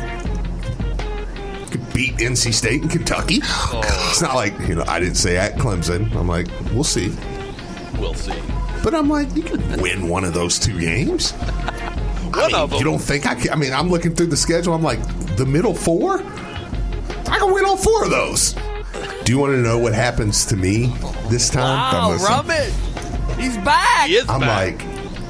could beat N C State and Kentucky. Oh. It's not like, you know, I didn't say at Clemson. I'm like, we'll see. We'll see. But I'm like, you can win one of those two games. One I mean, of them. You don't think I can? I mean, I'm looking through the schedule. I'm like, the middle four? I can win all four of those. Do you want to know what happens to me this time? Wow, Rummage. He's back. He is I'm back. like,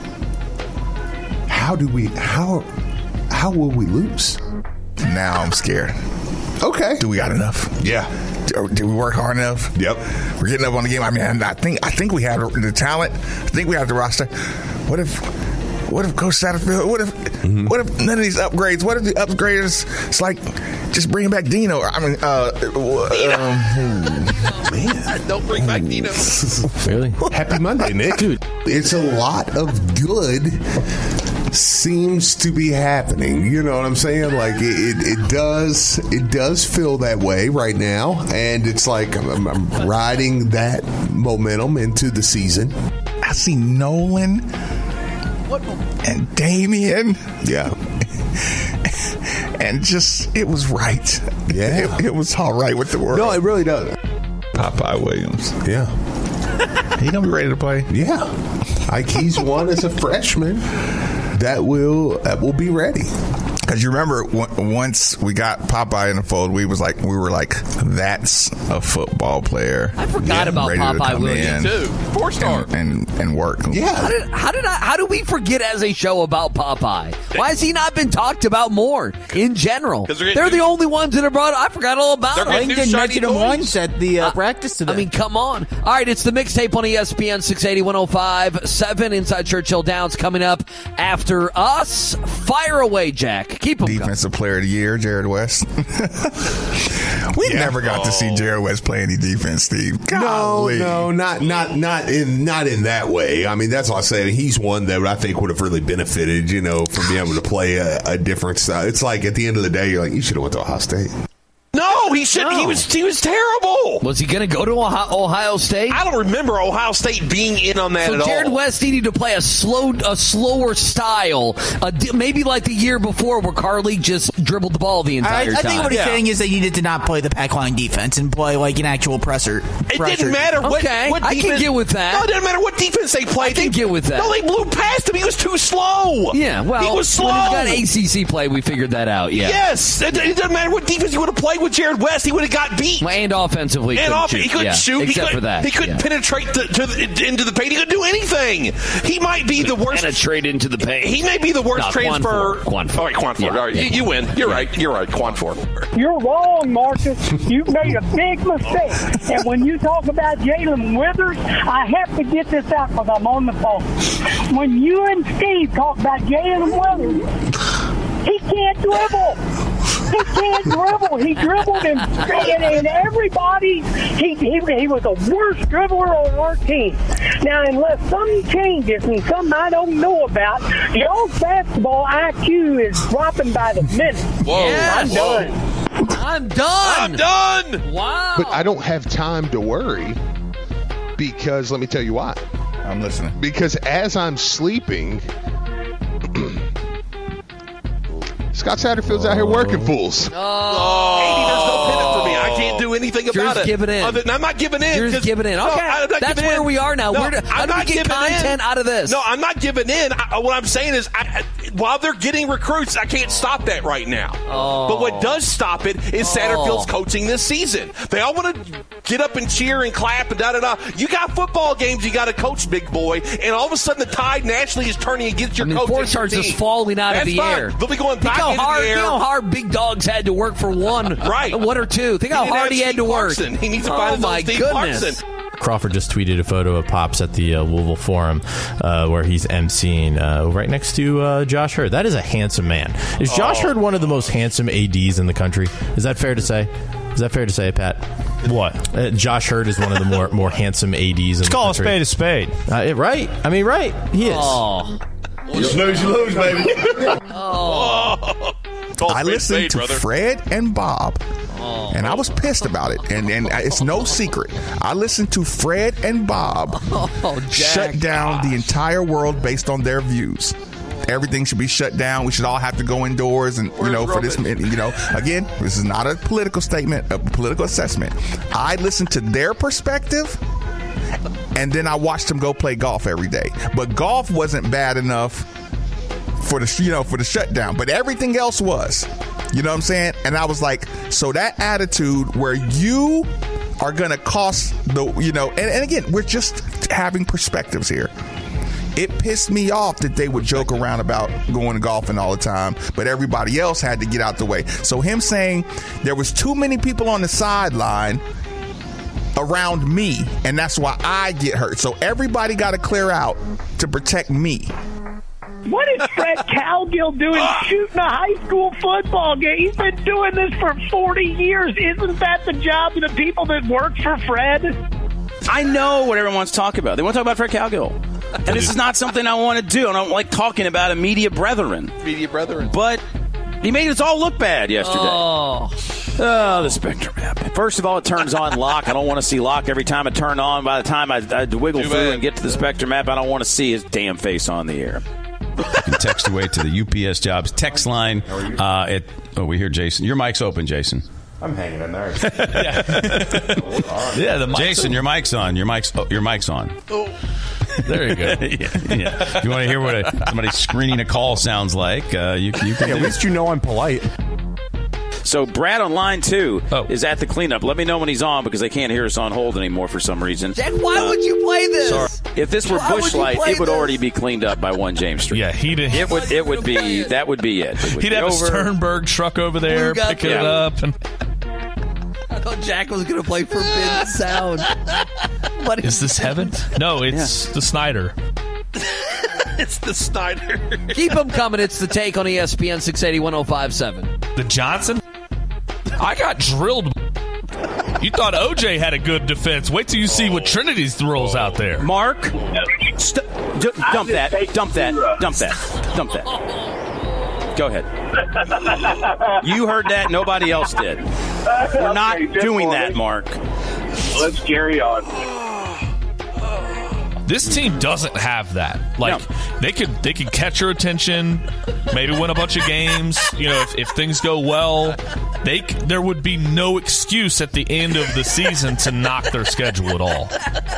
how do we, how, how will we lose? Now I'm scared. Okay. Do we got enough? Yeah. Do, do we work hard enough? Yep. We're getting up on the game. I mean, I think I think we have the talent. I think we have the roster. What if what if Coach Satterfield? What if mm-hmm. what if none of these upgrades? What if the upgraders? It's like just bringing back Dino. I mean, uh, um, man, don't bring back Dino. Really? Happy Monday, Nick. Dude, it's a lot of good seems to be happening. You know what I'm saying? Like it, it, it does. It does feel that way right now, and it's like I'm, I'm riding that momentum into the season. I see Nolan and Damian. Yeah. And just, it was right. Yeah. It, it was all right with the world. No, it really does. Popeye Williams. Yeah. He going to be ready to play? Yeah. Like he's won as a freshman. that will that will be ready. Because you remember w- once we got Popeye in the fold, we was like we were like, that's a football player. I forgot about ready to Popeye come Williams in too. Four star and, and and work. Yeah. How did, how did I? How do we forget as a show about Popeye? Why has he not been talked about more in general? They're, they're getting the only ones that are brought. I forgot all about They're them. I think getting they new mentioned him shiny toys. once at the uh, practice today. I mean, come on. All right, it's the mixtape on E S P N six eighty, one oh five point seven Inside Churchill Downs coming up after us. Fire away, Jack. Keep them Defensive Player of the Year, Jared West. we Yeah. never got to see Jared West play any defense, Steve. Golly. No, no, not not not in not in that way. I mean, that's all I'm saying. He's one that I think would have really benefited, you know, from being able to play a, a different style. It's like at the end of the day, you're like, you should have went to Ohio State. No, he should. No. He was. He was terrible. Was he going to go to Ohio, Ohio State? I don't remember Ohio State being in on that So at Jared all. West needed to play a slow, a slower style, a di- maybe like the year before where Carly just dribbled the ball the I, entire I time. think what he's Yeah. saying is they needed to not play the pack line defense and play like an actual presser. It pressure. didn't matter what. Okay, what I can defense, get with that. No, it didn't matter what defense they played. I can they, get with that. No, they blew past him. He was too slow. Yeah, well, he was slow. when he got A C C play, we figured that out. Yeah. Yes, it, it doesn't matter what defense he would have played with Jared West. He would have got beat. Well, and offensively, And couldn't off, shoot. he couldn't Yeah, shoot. except he couldn't, for that. He couldn't yeah. penetrate the, to the, into the paint. He couldn't do anything. He might be the worst. Penetrate into the paint. He may be the worst No, transfer. Quan Ford. Quan Ford. All right, Quan Ford. Yeah, All right, yeah. you, you win. You're right. You're right. Quan Ford. You're wrong, Marcus. You've made a big mistake. And when you talk about Jalen Withers, I have to get this out because I'm on the phone. When you and Steve talk about Jalen Withers, he can't dribble. He can't dribble. He dribbled and, and, and everybody, he, he he was the worst dribbler on our team. Now, unless something changes and something I don't know about, y'all's basketball I Q is dropping by the minute. Whoa. I'm Whoa. done. I'm done. I'm done. Wow. But I don't have time to worry because let me tell you why. I'm listening. Because as I'm sleeping, Scott Satterfield's out here working fools. Oh. Amy, there's no pennant for me. I can't do anything You're about just it. giving in. Other than, I'm not giving in. You're just 'cause- giving in. No, Okay. I'm not That's giving where in. we are now. No, Where do- how I'm do we not get giving content in. out of this? No, I'm not giving in. I, what I'm saying is, I, I, while they're getting recruits, I can't stop that right now. Oh. But what does stop it is Satterfield's Oh. coaching this season. They all want to get up and cheer and clap and da da da. You got football games you got to coach, big boy, and all of a sudden the tide nationally is turning against your I mean, coach. four and your stars is team. falling out That's of the fine. air. They'll be going Think back how into hard, the air. think how hard Big Dogs had to work for one, Right. one or two. Think how He didn't hard he have had to Steve work. Clarkson. He needs to oh find his own my Steve goodness. Clarkson. Crawford just tweeted a photo of Pops at the uh, Louisville Forum uh, where he's emceeing uh, right next to uh, Josh Hurd. That is a handsome man. Is Josh Oh. Hurd one of the most handsome A Ds in the country? Is that fair to say? Is that fair to say, Pat? What? Uh, Josh Hurd is one of the more more handsome A Ds in Let's the call a country. spade a spade. Uh, it- right? I mean, right? He is. Oh. You snooze, you lose, baby. Oh. Call I spade a listened spade, to brother. Fred and Bob, Oh. and I was pissed about it. And and it's no secret. I listened to Fred and Bob Oh, Jack. shut down the entire world based on their views. Everything should be shut down. We should all have to go indoors, and you know, for this, you know, again, this is not a political statement, a political assessment. I listened to their perspective, and then I watched them go play golf every day. But golf wasn't bad enough for the you know for the shutdown, but everything else was. You know what I'm saying? And I was like, so that attitude where you are going to cost the you know, and, and again, we're just having perspectives here. It pissed me off that they would joke around about going to golfing all the time, but everybody else had to get out the way. So him saying there was too many people on the sideline around me, and that's why I get hurt. So everybody got to clear out to protect me. What is Fred Cowgill doing shooting a high school football game? He's been doing this for forty years. Isn't that the job of the people that work for Fred? I know what everyone's talking about. They want to talk about Fred Cowgill. And this is not something I want to do. I don't like talking about a media brethren. Media brethren. But he made us all look bad yesterday. Oh. Oh, the Spectrum app. First of all, it turns on lock. I don't want to see lock every time I turn on. By the time I, I wiggle Too through bad. and get to the Spectrum app, I don't want to see his damn face on the air. You can text away to the U P S Jobs text line. Uh, at, oh, we hear Jason. Your mic's open, Jason. I'm hanging in there. Yeah, the mic's Jason, on. your mic's on. Your mic's oh, your mic's on. Oh. There you go. yeah, yeah. If you want to hear what a, somebody screening a call sounds like, uh, you, you can. Hey, at least you know I'm polite. So Brad on line two oh. is at the cleanup. Let me know when he's on because they can't hear us on hold anymore for some reason. Jack, why uh, would you play this? Sorry. If this were Busch Light, it would this? already be cleaned up by one James Street. Yeah, he'd. It would. It would be. That would be it. it would he'd be have over. a Sternberg truck over there picking yeah. it up. And I thought Jack was going to play Forbidden Sound. What is, is this heaven? No, it's yeah. the Snyder. It's the Snyder. Keep them coming. It's the Take on E S P N six eighty, one oh five seven. The Johnson? I got drilled. You thought O J had a good defense. Wait till you see what Trinity's throws out there. Mark, st- d- dump that. Dump that. Dump that. Dump that. Go ahead. You heard that. Nobody else did. We're not okay, doing that, Mark. Let's carry on. This team doesn't have that. Like no. they could they could catch your attention, maybe win a bunch of games. You know, if, if things go well, they there would be no excuse at the end of the season to knock their schedule at all.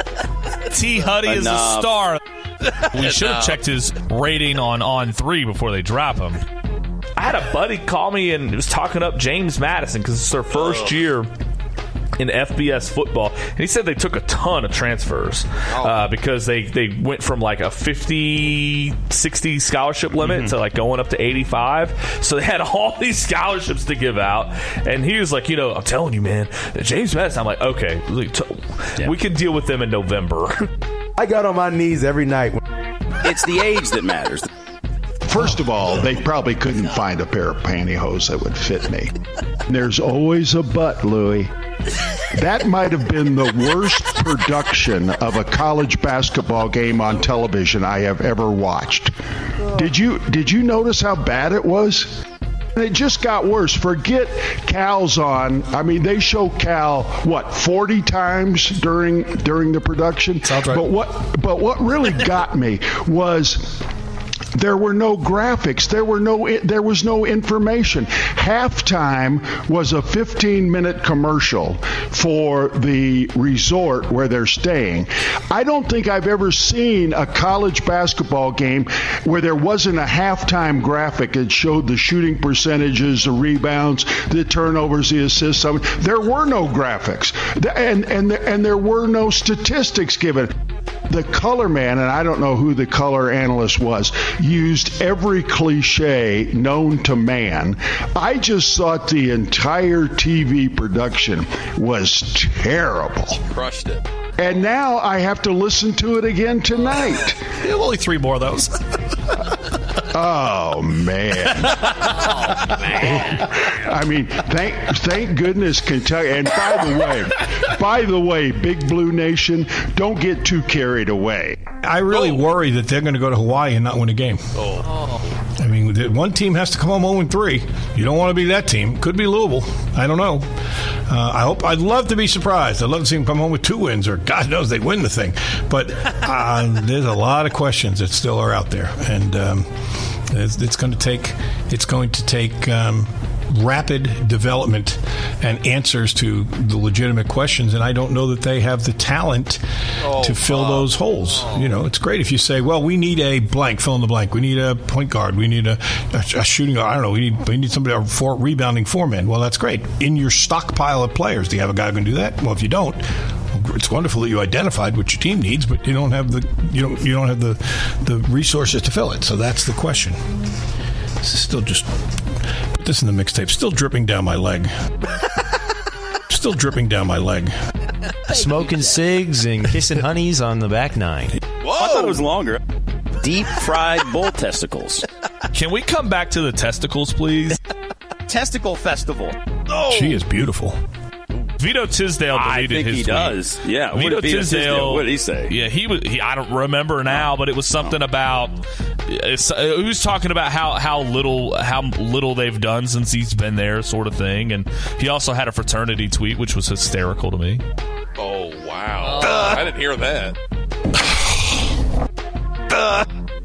T. Huddy is a star. We should have checked his rating on on three before they drop him. I had a buddy call me and was talking up James Madison because it's their first oh. year in F B S football, and he said they took a ton of transfers oh. uh, because they, they went from like a fifty, sixty scholarship limit mm-hmm. to like going up to eighty-five. So they had all these scholarships to give out, and he was like, you know, I'm telling you, man, James Madison. I'm like, okay, yeah. we can deal with them in November. I got on my knees every night. It's the age that matters. First of all, they probably couldn't find a pair of pantyhose that would fit me. There's always a but, Louie. That might have been the worst production of a college basketball game on television I have ever watched. Did you did you notice how bad it was? It just got worse. Forget Cal's on. I mean, they show Cal what forty times during during the production. Sounds right. But what but what really got me was there were no graphics. There were no. There was no information. Halftime was a fifteen-minute commercial for the resort where they're staying. I don't think I've ever seen a college basketball game where there wasn't a halftime graphic that showed the shooting percentages, the rebounds, the turnovers, the assists. I mean, there were no graphics, and and and there were no statistics given. The color man, and I don't know who the color analyst was, used every cliche known to man. I just thought the entire T V production was terrible. Crushed it. And now I have to listen to it again tonight. Yeah, only three more of those. Oh man! Oh man! I mean, thank thank goodness Kentucky. And by the way, by the way, Big Blue Nation, don't get too carried away. I really oh. worry that they're going to go to Hawaii and not win a game. Oh. I mean, one team has to come home oh and three. You don't want to be that team. Could be Louisville. I don't know. Uh, I hope. I'd love to be surprised. I'd love to see them come home with two wins, or God knows they win the thing. But uh, there's a lot of questions that still are out there, and um, it's, it's going to take. It's going to take. Um, rapid development and answers to the legitimate questions, and I don't know that they have the talent oh, to fill Bob. those holes. Oh. You know, it's great if you say, well, we need a blank, fill in the blank. We need a point guard. We need a, a, a shooting guard. I don't know. We need, we need somebody, a four, rebounding four-man. Well, that's great. In your stockpile of players, do you have a guy who can do that? Well, if you don't, it's wonderful that you identified what your team needs, but you don't have the you don't you don't have the the resources to fill it. So that's the question. This is still just put this in the mixtape. Still dripping down my leg. Still dripping down my leg. Smoking cigs and kissing honeys on the back nine. Whoa! I thought it was longer. Deep fried bull testicles. Can we come back to the testicles, please? Testicle festival. Oh. She is beautiful. Vito Tisdale deleted I think his he tweet. does. Yeah, Vito, what Vito Tisdale, Tisdale. What did he say? Yeah, he was. He, I don't remember now, but it was something about. It's, uh, he was talking about how, how little how little they've done since he's been there, sort of thing. And he also had a fraternity tweet, which was hysterical to me. Oh wow! Uh, I didn't hear that. uh.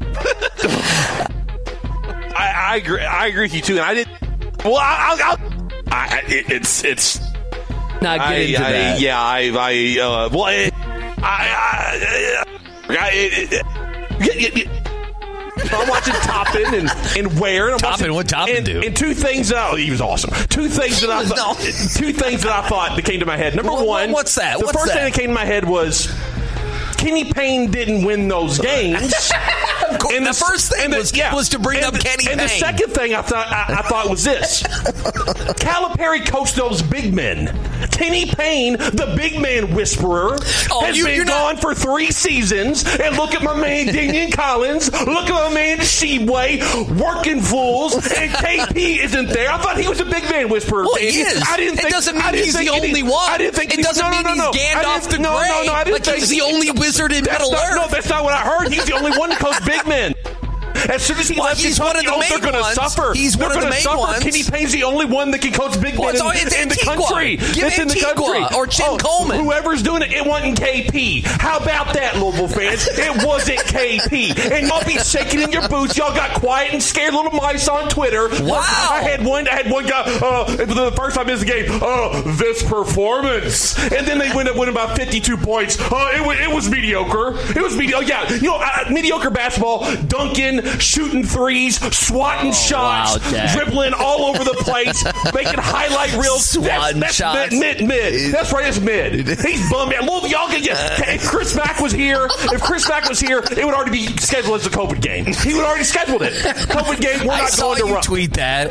I, I agree. I agree with you too, and I didn't. Well, I, I'll. I'll I, it, it's it's. Not get I, into I, that. Yeah, I, I, uh, well, I, I, I, it, it, it, it, I'm watching Toppin and, and Ware. And Toppin, what Toppin and, do? And two things that I, he was awesome. Two things that I thought, two things that I thought that came to my head. Number What- one, what's that? The What's first that? thing that came to my head was Kenny Payne didn't win those games. Of course, And the first thing and the- was, yeah. was to bring and up the, Kenny And Payne. the second thing I thought I, I thought was this: Calipari coached those big men. Kenny Payne, the big man whisperer, Oh, has you- been you're not- gone for three seasons. And look at my man Damian Collins. Look at my man Shebway working fools. And K P isn't there. I thought he was a big man whisperer. Well, he Andy. is. I didn't It think, doesn't I mean didn't he's think the any- only one. I didn't think It any- doesn't no, mean no, no, he's no. I Gandalf didn't- the no, no, Grey, no, I didn't like think he's the only wizard in That's Middle not- Earth. No, that's not what I heard. He's the only one that coached big men. As soon as he Well, left he's Kentucky, one of the oh, main they're going to ones. suffer. He's they're one of the gonna main suffer. ones. Kenny Payne's the only one that can coach big Well, men it's in, all- it's in the Antigua. country. Give it's in the Antigua country. or Chin oh, Coleman. Whoever's doing it, it wasn't K P. How about that, Louisville fans? It wasn't K P. And y'all be shaking in your boots. Y'all got quiet and scared little mice on Twitter. Wow. I had one. I had one guy. Uh, the first time I missed the game. Oh, this performance. And then they went up winning by fifty-two points. Oh, it was, it was mediocre. It was mediocre. Yeah, you know, uh, mediocre basketball. Dunking, shooting threes, swatting shots, wow, Jack. dribbling all over the place, making highlight reels. Swatting that's, that's shots. Mid, mid, mid. That's right. That's mid. He's bummed out. Well, y'all can get. If Chris Mack was here, if Chris Mack was here, it would already be scheduled as a COVID game. He would already scheduled it. COVID game. We're I not saw going to you run. tweet that.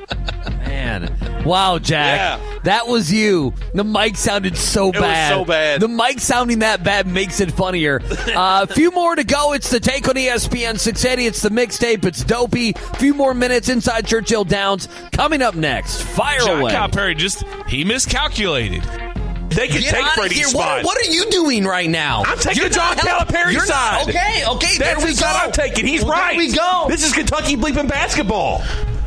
Man. Wow, Jack. Yeah. That was you. The mic sounded so was bad. so bad. The mic sounding that bad makes it funnier. Uh, a few more to go. It's the Take on E S P N six eighty. It's the mixtape. It's Dopey. A few more minutes inside Churchill Downs. Coming up next. Fire John away. Calipari just he miscalculated. They can Get take out of Freddie's here. spot. What, what are you doing right now? I'm taking You're the John not help- Calipari you're side. Not, okay, okay. That's there we the go. side I'm taking. He's Well, right. There we go. This is Kentucky bleeping basketball.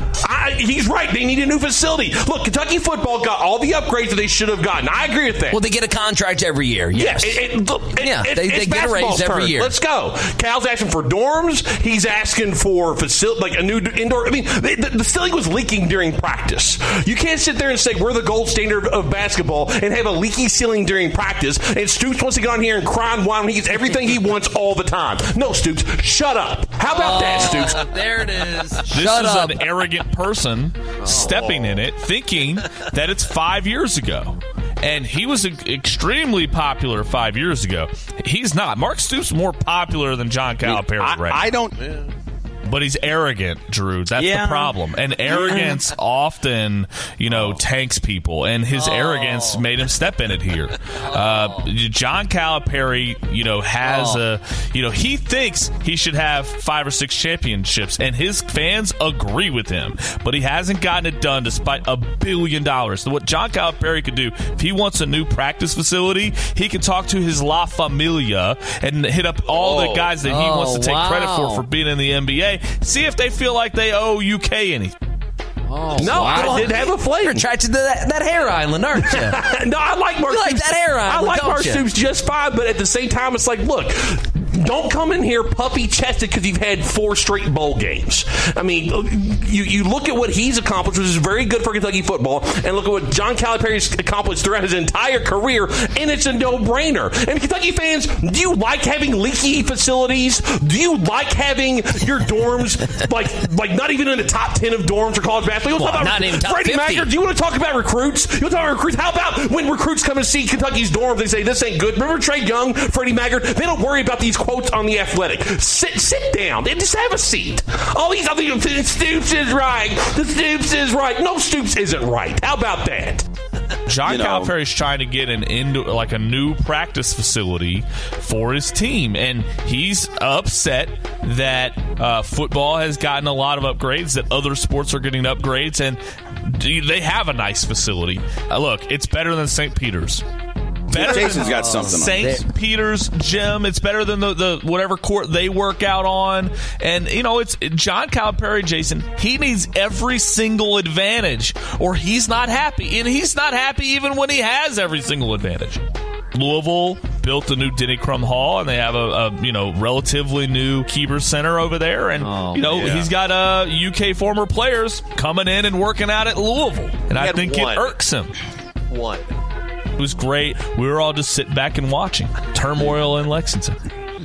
I, he's right. They need a new facility. Look, Kentucky football got all the upgrades that they should have gotten. I agree with that. Well, they get a contract every year. Yes. Yeah, it, it, look, it, Yeah, it, they- it's they get a raise basketball's every turn. year. Let's go. Cal's asking for dorms. He's asking for facility, like a new indoor. I mean, the, the, the ceiling was leaking during practice. You can't sit there and say we're the gold standard of basketball and have a leaky ceiling during practice. And Stoops wants to get on here and cry and whine when he gets everything he wants all the time. No, Stoops, shut up. How about that, Stoops? There it is. This Shut is up. an arrogant person stepping in it, thinking that it's five years ago. And he was e- extremely popular five years ago. He's not. Mark Stoops more popular than John Calipari I, right I now. don't. But he's arrogant, Drew. That's Yeah. the problem. And arrogance often, you know, tanks people. And his Oh. arrogance made him step in it here. Uh, John Calipari, you know, has Oh. a, you know, he thinks he should have five or six championships, and his fans agree with him. But he hasn't gotten it done despite a billion dollars. So what John Calipari could do, if he wants a new practice facility, he can talk to his La Familia and hit up all the guys that he Oh, wants to take wow. credit for for being in the N B A. See if they feel like they owe U K anything. Oh, No, wow. I did have a flavor. You're attracted to that, that hair island, aren't you? No, I like Mark You like Stoops. that hair I island, like don't Mark you? Stoops just fine, but at the same time, it's like, look, don't come in here puppy-chested because you've had four straight bowl games. I mean, you, you look at what he's accomplished, which is very good for Kentucky football, and look at what John Calipari's accomplished throughout his entire career, and it's a no-brainer. And Kentucky fans, do you like having leaky facilities? Do you like having your dorms, like, like not even in the top ten of dorms for college basketball? You Well, talk about not even top Freddie fifty. Maggard, do you want to talk about recruits? You want to talk about recruits? How about when recruits come and see Kentucky's dorms, they say, this ain't good. Remember Trey Young, Freddie Maggard? They don't worry about these quotes on The Athletic. Sit sit down. They just have a seat. All these other Stoops is right. The Stoops is right. No, Stoops isn't right. How about that? John You know. Calipari is trying to get an indoor, like a new practice facility for his team, and he's upset that uh, football has gotten a lot of upgrades, that other sports are getting upgrades, and they have a nice facility. Uh, look, it's better than Saint Peter's. Better Jason's than got something on Saint Peter's gym. It's better than the, the whatever court they work out on. And, you know, it's John Calipari, Jason, he needs every single advantage or he's not happy. And he's not happy even when he has every single advantage. Louisville built a new Denny Crum Hall, and they have a, a you know relatively new Keeber Center over there. And, Oh, you know, yeah. he's got uh, U K former players coming in and working out at Louisville. And I had think one. it irks him. One. It was great. We were all just sitting back and watching turmoil in Lexington.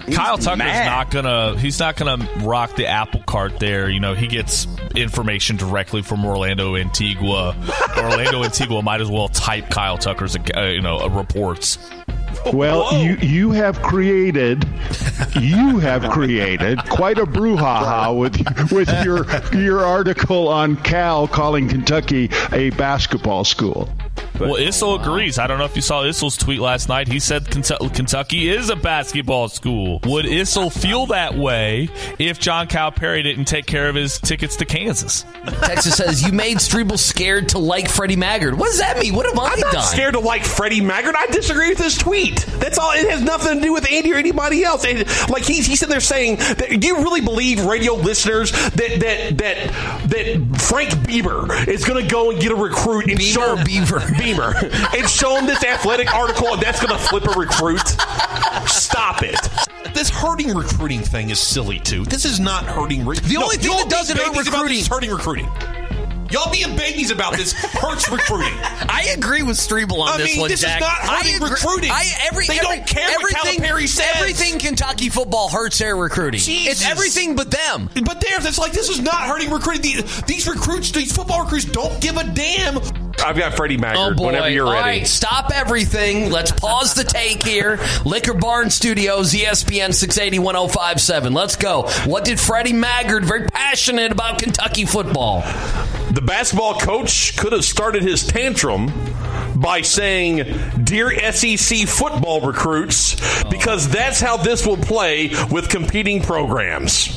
Kyle Tucker's mad. not gonna. He's not gonna rock the apple cart there. You know, he gets information directly from Orlando Antigua. Orlando Antigua might as well type Kyle Tucker's, uh, you know, uh, reports. Well, Whoa. you you have created you have created quite a brouhaha with with your your article on Cal calling Kentucky a basketball school. Well, Issel agrees. I don't know if you saw Issel's tweet last night. He said Kentucky is a basketball school. Would Issel feel that way if John Calipari didn't take care of his tickets to Kansas? Texas says, you made Strebel scared to like Freddie Maggard. What does that mean? What have I I'm not done? scared to like Freddie Maggard. I disagree with his tweet. That's all. It has nothing to do with Andy or anybody else. And, like he's he's sitting there saying, that, do you really believe, radio listeners, that that that that Frank Bieber is going to go and get a recruit and Beamer show or Beaver? Beamer and show him this athletic article and that's going to flip a recruit? Stop it. This hurting recruiting thing is silly too. This is not hurting. Re- The only thing y'all that doesn't being hurt babies about recruiting- this is hurting recruiting. Y'all being babies about this hurts recruiting. I agree with Strebel on I this mean, one, this Jack. is not hurting I agree- recruiting. I, every, They every, don't care what everything, Calipari says. Everything Kentucky football hurts their recruiting. Jesus. It's everything but them. But there's, it's like this is not hurting recruiting. These, these recruits, these football recruits, don't give a damn. I've got Freddie Maggard. Oh boy! Whenever you're All ready. right, stop everything. Let's pause the take here. Liquor Barn Studios, E S P N six eighty, one oh five seven. Let's go. What did Freddie Maggard, very passionate about Kentucky football? The basketball coach could have started his tantrum by saying, "Dear S E C football recruits," because that's how this will play with competing programs.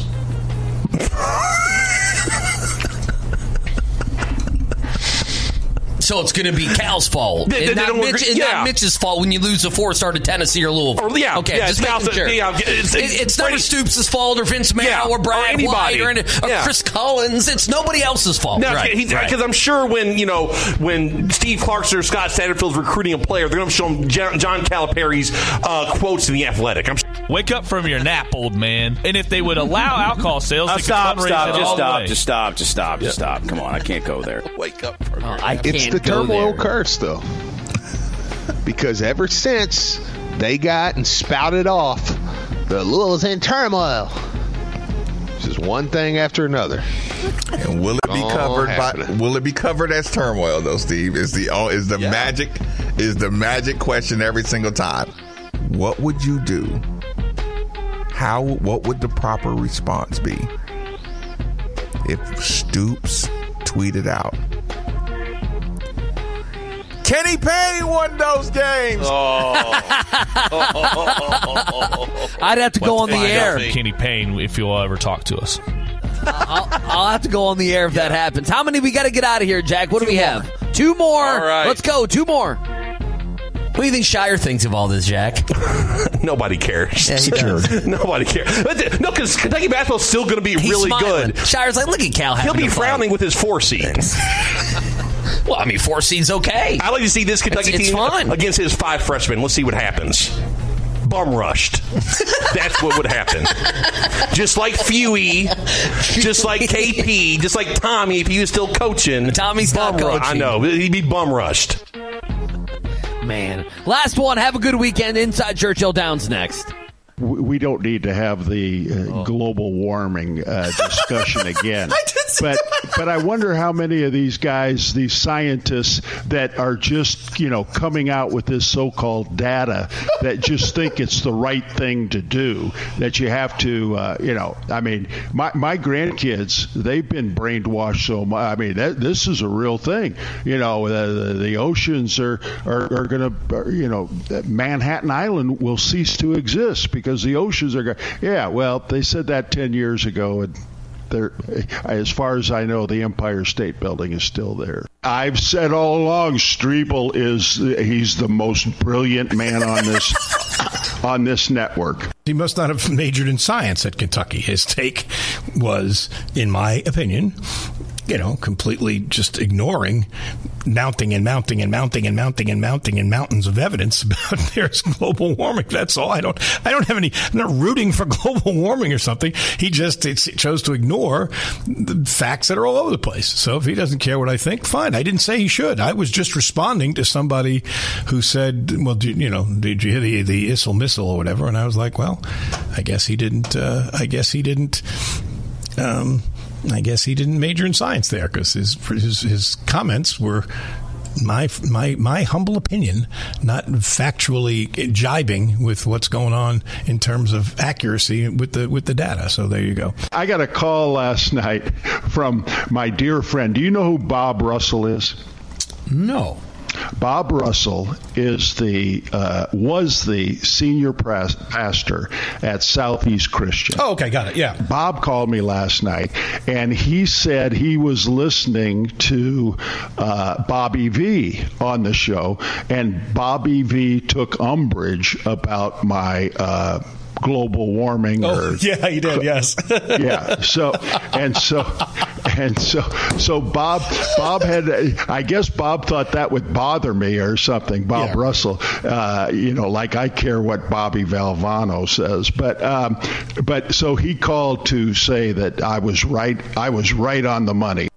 So it's going to be Cal's fault. They- they and not, don't Mitch, agree- and yeah. not Mitch's fault when you lose a four-star to Tennessee or Louisville. Or, yeah, okay, yeah, just it's making Cal's- sure. yeah, it's- It- it's never Freddie- Stoops' fault or Vince Mayo Yeah, or or Brian anybody. White or, or Yeah. Chris Collins. It's nobody else's fault. No, right, because right. I'm sure when you know when Steve Clarkson or Scott Satterfield's recruiting a player, they're going to show him John John Calipari's uh, quotes in the Athletic. I'm Wake up from your nap, old man. And if they would allow alcohol sales, Oh, they could stop, fundraise stop, it just all the stop, way. just stop, just stop, just stop. Come on, I can't go there. Wake up from Oh, I It's can't the go turmoil there. curse, though. Because ever since they got and spouted off, the Louisville's in turmoil. Just one thing after another. And will it be All covered by? happening. Will it be covered as turmoil though, Steve? Is the oh, is the Yeah. magic is the magic question every single time? What would you do? How? What would the proper response be if Stoops tweeted out, Kenny Payne won those games? I'd have to go on the Find air. out from Kenny Payne, if you'll ever talk to us. I'll, I'll have to go on the air if that happens. How many we got to get out of here, Jack? What do we have? Two more. All right. Let's go. Two more. What do you think Shire thinks of all this, Jack? Nobody cares. Yeah, he does. Nobody cares. But, no, because Kentucky basketball is still going to be He's really smiling. good. Shire's like, look at Cal. He'll having be a fight. frowning with his four seed. Well, I mean, four seed's okay. I like to see this Kentucky It's- it's team fine. against his five freshmen. Let's see what happens. Bum rushed. That's what would happen. Just like Fewey, just like K P, just like Tommy if he was still coaching. Tommy's bum not ru- coaching. I know. He'd be bum rushed. Man. Last one. Have a good weekend. Inside Churchill Downs next. We we don't need to have the uh, global warming uh, discussion again. But but I wonder how many of these guys, these scientists that are just, you know, coming out with this so-called data that just think it's the right thing to do, that you have to, uh, you know, I mean, my, my grandkids, they've been brainwashed so much. I mean, that, this is a real thing. You know, the, the, the oceans are, are, are going to, you know, Manhattan Island will cease to exist because the oceans are going. Yeah, well, they said that ten years ago, and they're, as far as I know, the Empire State Building is still there. I've said all along, Strebel is he's the most brilliant man on this on this network. He must not have majored in science at Kentucky. His take was, in my opinion, you know, completely just ignoring mounting and mounting and mounting and mounting and mounting and mountains of evidence about there's global warming. That's all. I don't I don't have any, I'm not rooting for global warming or something. He just chose to ignore the facts that are all over the place. So if he doesn't care what I think, fine. I didn't say he should. I was just responding to somebody who said, well, do, you know, did you hear the, the I S I L missile or whatever? And I was like, well, I guess he didn't, uh, I guess he didn't, um, I guess he didn't major in science there, because his, his his comments were my my my humble opinion, not factually jibing with what's going on in terms of accuracy with the with the data. So there you go. I got a call last night from my dear friend. Do you know who Bob Russell is? No. Bob Russell is the uh, was the senior pras- pastor at Southeast Christian. Oh, okay, got it. Yeah. Bob called me last night, and he said he was listening to uh, Bobby V on the show, and Bobby V took umbrage about my Uh, global warming. Oh, or, yeah, he did. Yes. Yeah. So and so and so so Bob Bob had. I guess Bob thought that would bother me or something. Bob Yeah. Russell. Uh, you know, like I care what Bobby Valvano says, but um, but so he called to say that I was right. I was right on the money.